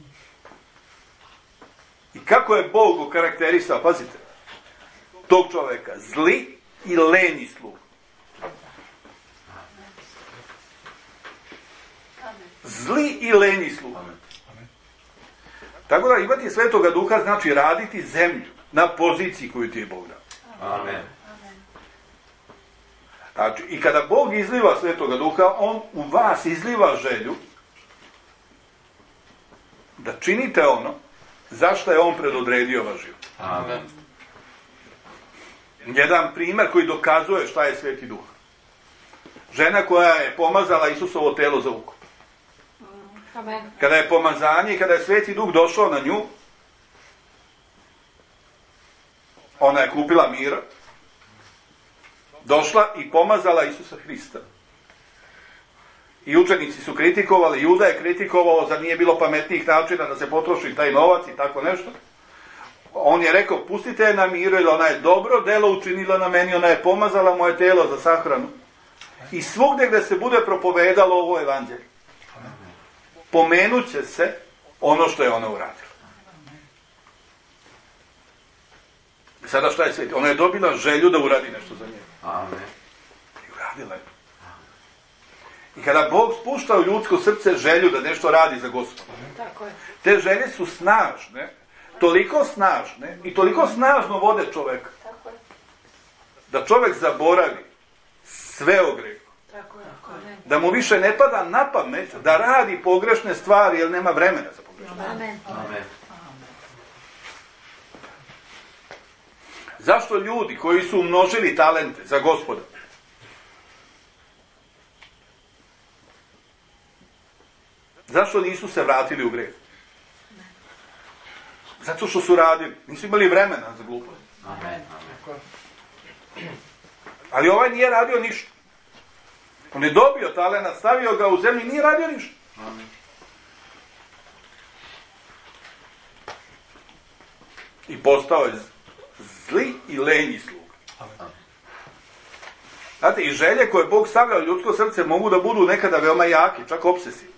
I kako je Bog okarakterisao, pazite, tog čoveka, zli i lenji sluh. Zli i lenji sluh. Tako da imati Svetoga Duha znači raditi zemlju na poziciji koju ti je Bog dao. Amen. Znači, i kada Bog izliva Svetoga Duha, on u vas izliva želju da činite ono zašto je on predodredio vaš život. Amen. Jedan primjer koji dokazuje šta je Sveti Duh. Žena koja je pomazala Isusovo telo za ukop. Amen. Kada je pomazanje i kada je Sveti Duh došao na nju, ona je kupila mira, došla i pomazala Isusa Hrista. I učenici su kritikovali, Juda je kritikovao, zar nije bilo pametnijih načina da se potroši taj novac i tako nešto. On je rekao, pustite je na miru, jer ona je dobro delo učinila na meni, ona je pomazala moje telo za sahranu. I svugdje gdje se bude propovedalo ovo evanđelje, pomenut će se ono što je ona uradila. Sada šta je Sveti? Ona je dobila želju da uradi nešto za njega. Amen. I uradila je. I kada Bog spušta u ljudsko srce želju da nešto radi za Gospoda, Tako je. te želje su snažne, toliko snažne i toliko snažno vode čoveka, Tako je. da čovek zaboravi sve o grehu. Tako je. Amen. Da mu više ne pada na pamet da radi pogrešne stvari, jer nema vremena za pogrešne. Amen. Amen. Zašto ljudi koji su umnožili talente za Gospoda, zašto nisu se vratili u greh? Zato što su radili. Nisu imali vremena za glupost. Amen. Ali ovaj nije radio ništa. On je dobio talenat, stavio ga u zemlju i nije radio ništa. Amen. I postao je zli i lenji sluga. Znate, i želje koje Bog stavlja u ljudsko srce mogu da budu nekada veoma jaki, čak obsesivni.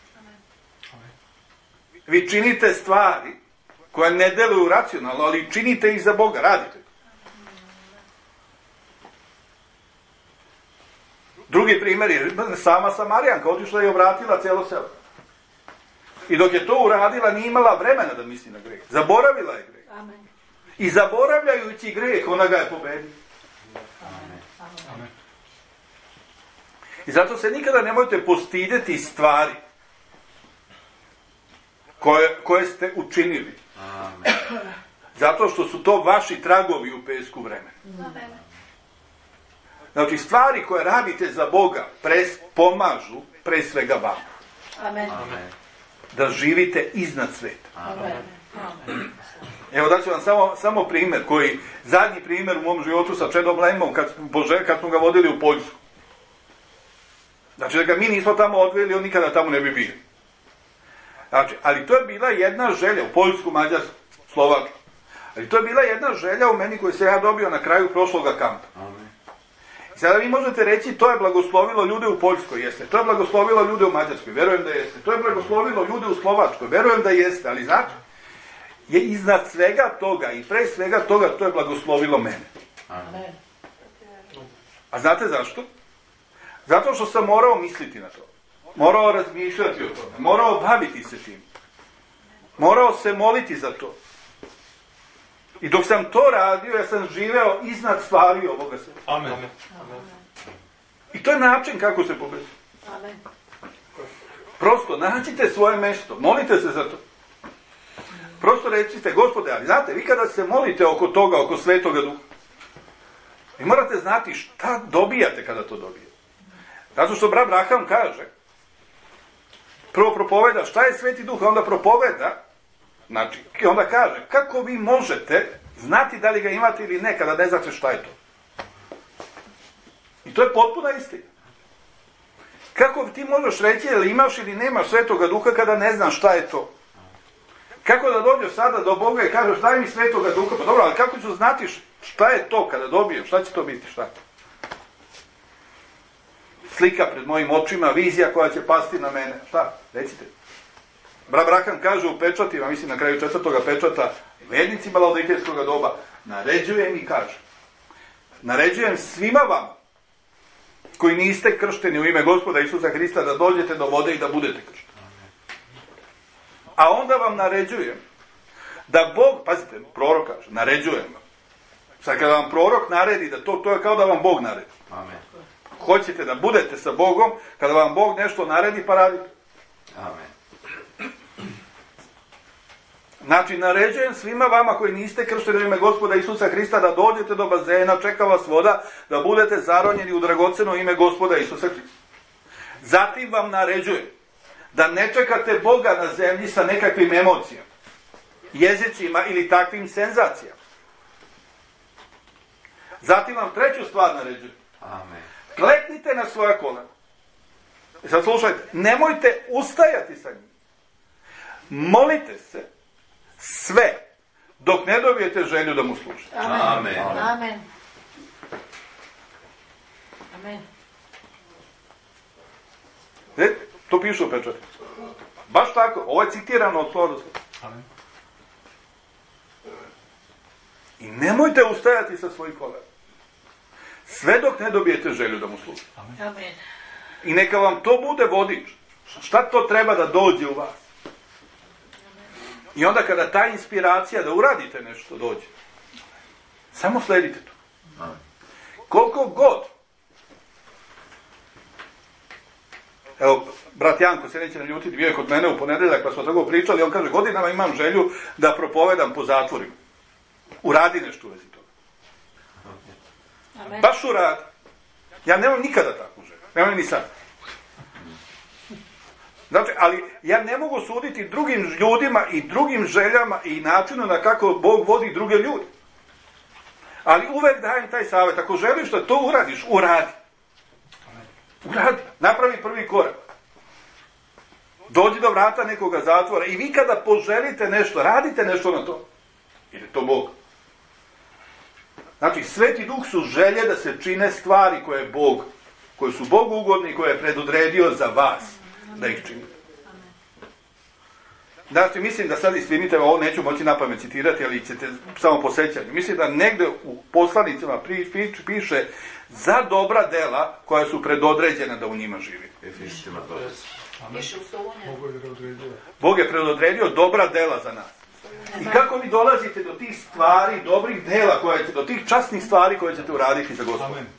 Vi činite stvari koje ne deluju racionalno, ali činite ih za Boga, radite. Drugi primjer je sama Samarijanka, otišla i obratila cijelo selo. I dok je to uradila, nije imala vremena da misli na greh. Zaboravila je greh. Amen. I zaboravljajući greh, ona ga je pobedila. Amen. I zato se nikada nemojte postidjeti stvari koje ste učinili. Amen. Zato što su to vaši tragovi u pesku vremena. Amen. Znači, stvari koje radite za Boga pomažu pre svega vam. Amen. Amen. Da živite iznad sveta. Amen. Amen. Evo daću vam samo primjer, zadnji primjer u mom životu sa Čedom Lemom, kad smo ga vodili u Poljsku. Znači, da ga mi nismo tamo odveli, on nikada tamo ne bi bio. Znači, ali to je bila jedna želja u Poljsku, Mađarsku, Slovačku. Ali to je bila jedna želja u meni koju sam ja dobio na kraju prošloga kampa. Amen. I sada vi možete reći, to je blagoslovilo ljude u Poljskoj, jeste. To je blagoslovilo ljude u Mađarskoj, verujem da jeste. To je blagoslovilo ljude u Slovačkoj, verujem da jeste. Ali znači, je iznad svega toga i pre svega toga to je blagoslovilo mene. Amen. A znate zašto? Zato što sam morao misliti na to. Morao razmišljati o tome. Morao baviti se tim. Morao se moliti za to. I dok sam to radio, ja sam živeo iznad stvari ovoga sveta. Amen. I to je način kako se pobeđuje. Amen. Prosto nađite svoje mjesto. Molite se za to. Prosto recite, Gospode, ali znate, vi kada se molite oko toga, oko Svetoga Duha, vi morate znati šta dobijate kada to dobijete. Zato što brat Braham kaže, prvo propoveda šta je Sveti Duh, a onda propoveda, znači, i onda kaže, kako vi možete znati da li ga imate ili ne, kada ne znate šta je to. I to je potpuna istina. Kako ti možeš reći, ili imaš ili nemaš Svetoga Duha, kada ne znaš šta je to. Kako da dođeš sada do Boga i kažeš daj mi Svetoga Duha, pa dobro, ali kako ću znati šta je to kada dobijem, šta će to biti, šta? slika pred mojim očima, vizija koja će pasti na mene. Šta? Recite. Brakan kaže u pečatima, mislim na kraju 4. pečata, vernicima laodikejskog doba, naređujem i kaže, naređujem svima vama, koji niste kršteni u ime Gospoda Isusa Hrista, da dođete do vode i da budete kršteni. A onda vam naređujem da Bog, pazite, prorok kaže, naređujem vam. Sad kada vam prorok naredi, da to je kao da vam Bog naredi. Amen. Hoćete da budete sa Bogom, kada vam Bog nešto naredi, pa radite. Amen. Znači, naređujem svima vama koji niste kršteni u ime Gospoda Isusa Hrista, da dođete do bazena, čeka vas voda, da budete zaronjeni u dragoceno ime Gospoda Isusa Hrista. Zatim vam naređujem da ne čekate Boga na zemlji sa nekakvim emocijama, jezicima ili takvim senzacijama. Zatim vam treću stvar naređujem. Amen. Kleknite na svoja kolena. I sad slušajte, nemojte ustajati sa njim. Molite se sve dok ne dobijete želju da mu služite. Amen. Amen. Amen. Amen. To piše u pečatu. Baš tako, ovo je citirano od slova do slova. Amen. I nemojte ustajati sa svojih kolena. Sve dok ne dobijete želju da mu služite. Amen. I neka vam to bude vodič. Šta to treba da dođe u vas? I onda kada ta inspiracija da uradite nešto dođe, samo sledite to. Amen. Koliko god. Evo, brat Janko se neće naljutiti, bio je kod mene u ponedeljak pa smo tako pričali, on kaže, godinama imam želju da propovedam po zatvorima. Uradi nešto u vezi toga. Amen. Baš uradi. Ja nemam nikada takvu želju. Nemam ni sad. Znači, ali ja ne mogu suditi drugim ljudima i drugim željama i načinu na kako Bog vodi druge ljude. Ali uvek dajem taj savjet. Ako želiš da to uradiš, uradi. Uradi. Napravi prvi korak. Dođi do vrata nekoga zatvora i vi kada poželite nešto, radite nešto na to. Jer je to Bog. Znači, Sveti Duh su želje da se čine stvari koje su Bogu ugodne i koje je predodredio za vas da ih činite. Znači, mislim da sad istinite, ovo neću moći napamet citirati, ali ćete samo po sećanju. Mislim da negde u poslanicima piše za dobra dela koja su predodređena da u njima živi. Efesima 20. Piše u Solunju. Bog je predodredio dobra dela za nas. I kako vi dolazite do tih stvari, dobrih dela, do tih časnih stvari koje ćete uraditi za Gospoda? Amen.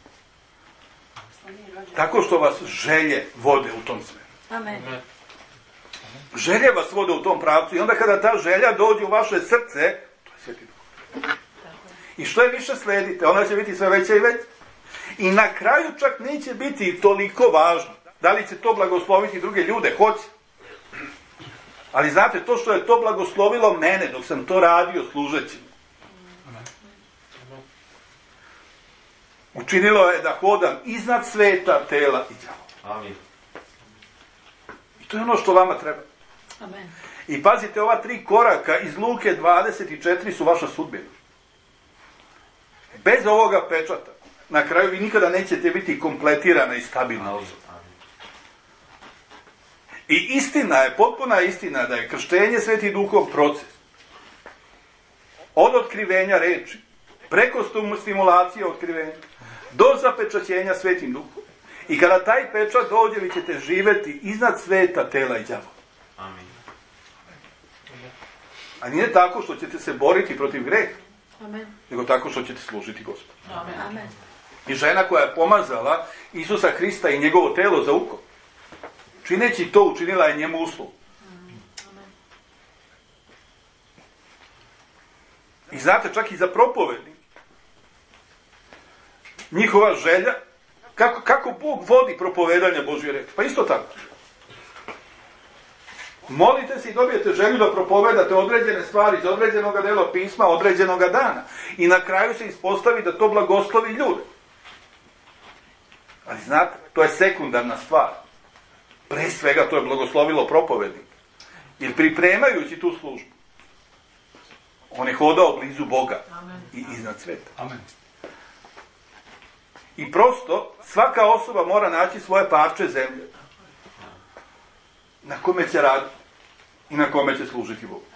Tako što vas želje vode u tom smeru. Amen. Želje vas vode u tom pravcu i onda kada ta želja dođe u vaše srce, to je Sveti Duh. I što je više sledite, ona će biti sve veća i veća. I na kraju čak neće biti toliko važno. Da li će to blagosloviti druge ljude? Hoće. Ali znate, to što je to blagoslovilo mene dok sam to radio služeći, učinilo je da hodam iznad sveta, tela i đavola. Amin. I to je ono što vama treba. Amen. I pazite, ova 3 koraka iz Luke 24 su vaša sudbina. Bez ovoga pečata, na kraju vi nikada nećete biti kompletirana i stabilna osoba. I istina je, potpuna istina da je krštenje Svetim Duhom proces. Od otkrivenja reči, preko stimulacije otkrivenja, do zapečaćenja Svetim Duhom. I kada taj pečat dođe, vi ćete živeti iznad sveta, tela i đavola. Amin. A nije tako što ćete se boriti protiv greha, Amen. nego tako što ćete služiti Gospodu. Amen. I žena koja je pomazala Isusa Hrista i njegovo telo za uko, čineći to, učinila je njemu uslugu. I znate, čak i za propovednike, njihova želja, kako Bog vodi propovedanje Božje reči. Pa isto tako. Molite se i dobijete želju da propovedate određene stvari iz određenog dela pisma, određenog dana. I na kraju se ispostavi da to blagoslovi ljude. Ali znate, to je sekundarna stvar. Pre svega to je blagoslovilo propovednik. Jer pripremajući tu službu, on je hodao blizu Boga i iznad sveta. Amen. I prosto, svaka osoba mora naći svoje parče zemlje na kome će raditi i na kome će služiti Bogu.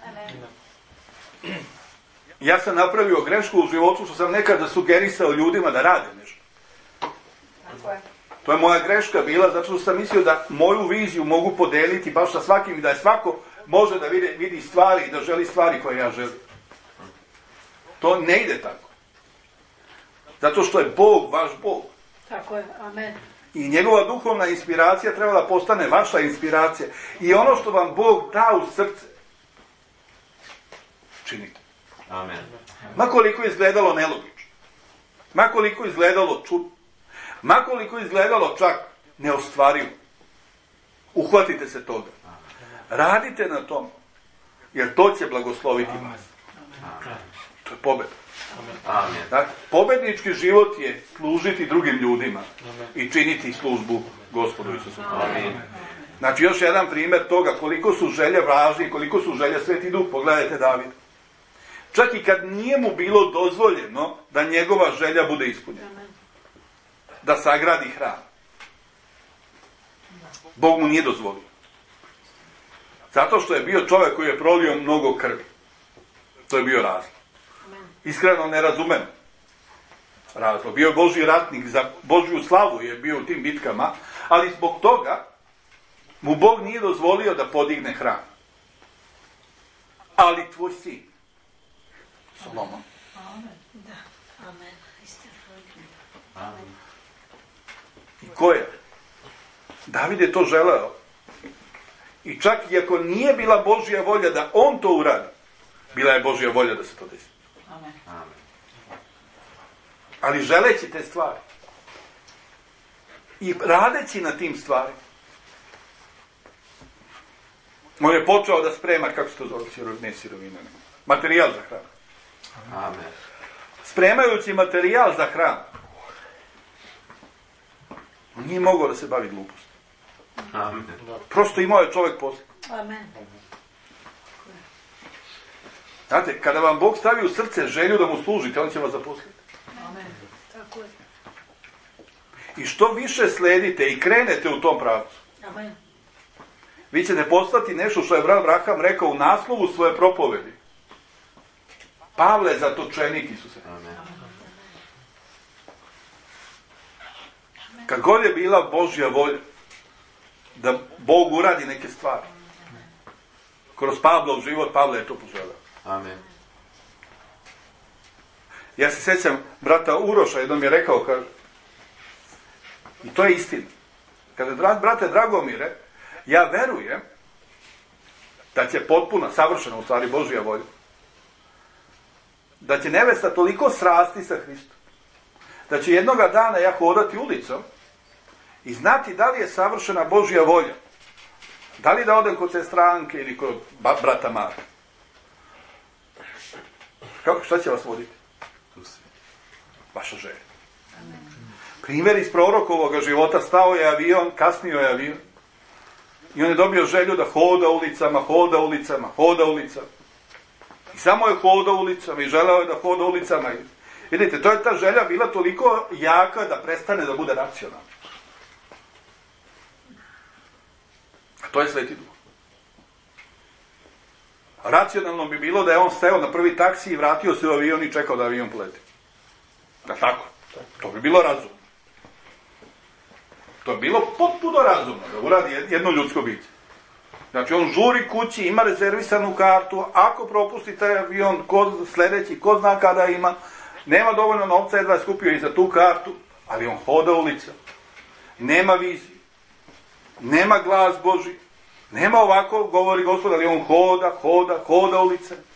Ja sam napravio grešku u životu što sam nekada sugerisao ljudima da rade nešto. To je moja greška bila, zato što sam mislio da moju viziju mogu podeliti baš sa svakim i da je svako može da vidi stvari i da želi stvari koje ja želim. To ne ide tako. Zato što je Bog vaš Bog. Tako je, amen. I njegova duhovna inspiracija treba da postane vaša inspiracija. I ono što vam Bog da u srce, činite. Amen. Makoliko izgledalo nelogično. Makoliko izgledalo čudno. Makoliko izgledalo čak neostvarivo. Uhvatite se toga. Radite na tom. Jer to će blagosloviti vas. To je pobjeda. Amen. Dakle, pobednički život je služiti drugim ljudima i činiti službu Gospodu Isusu. Amen. Znači, još jedan primjer toga koliko su želje važne i koliko su želje Sveti Duh. Pogledajte Davida. Čak i kad nije mu bilo dozvoljeno da njegova želja bude ispunjena. Da sagradi hram. Bog mu nije dozvolio. Zato što je bio čovjek koji je prolio mnogo krvi. To je bio razlog. Iskreno ne razumem razlog. Bio je Božji ratnik, za Božju slavu je bio u tim bitkama, ali zbog toga mu Bog nije dozvolio da podigne hram. Ali tvoj sin, Solomon. Da, amen. Amen. I ko je? David je to želeo. I čak i ako nije bila Božja volja da on to uradi, bila je Božja volja da se to desi. Amen. Amen. Ali želeći te stvari i radeći na tim stvarima, on je počeo da sprema, kako se to zove, ne sirovina, materijal za hram. Amen. Spremajući materijal za hram, on nije mogao da se bavi gluposti. Amen. Prosto imao je čovjek posle. Amen. Znate, kada vam Bog stavi u srce želju da mu služite, on će vas zaposliti. Amen. Tako je. I što više sledite i krenete u tom pravcu, Amen. vi ćete postati nešto što je brat Abraham rekao u naslovu svoje propovedi. Pavle, zatočenik Isuse. Amen. Kad god je bila Božja volja da Bog uradi neke stvari, kroz Pavlov život, Pavle je to poželeo. Amen. Ja se sjećam brata Uroša, jednom je rekao, kaže, i to je istina. Kada, brate Dragomire, ja verujem da će potpuno, savršena u stvari Božja volja, da će nevesta toliko srasti sa Hristom, da će jednoga dana ja hodati ulicom i znati da li je savršena Božja volja. Da li da odem kod sestranke ili kod brata Marka. Šta će vas voditi? Vaša želja. Primjer iz prorokovoga života, stao je avion, kasnio je avion. I on je dobio želju da hoda ulicama, hoda ulicama, hoda ulicama. I samo je hodao ulicama i želeo je da hoda ulicama. Vidite, to je ta želja bila toliko jaka da prestane da bude racionalna. A to je Sveti Duh. Racionalno bi bilo da je on steo na prvi taksi i vratio se u avion i čekao da avion poleti. Da tako? To bi bilo razumno. To je bilo potpuno razumno da uradi jedno ljudsko biće. Znači on žuri kući, ima rezervisanu kartu, ako propusti taj avion, sljedeći, ko zna kada ima, nema dovoljno novca, jedva je skupio i za tu kartu, ali on hoda ulica. Nema viziju. Nema glas Božji. Nema ovako, govori Gospod, ali on hoda ulice.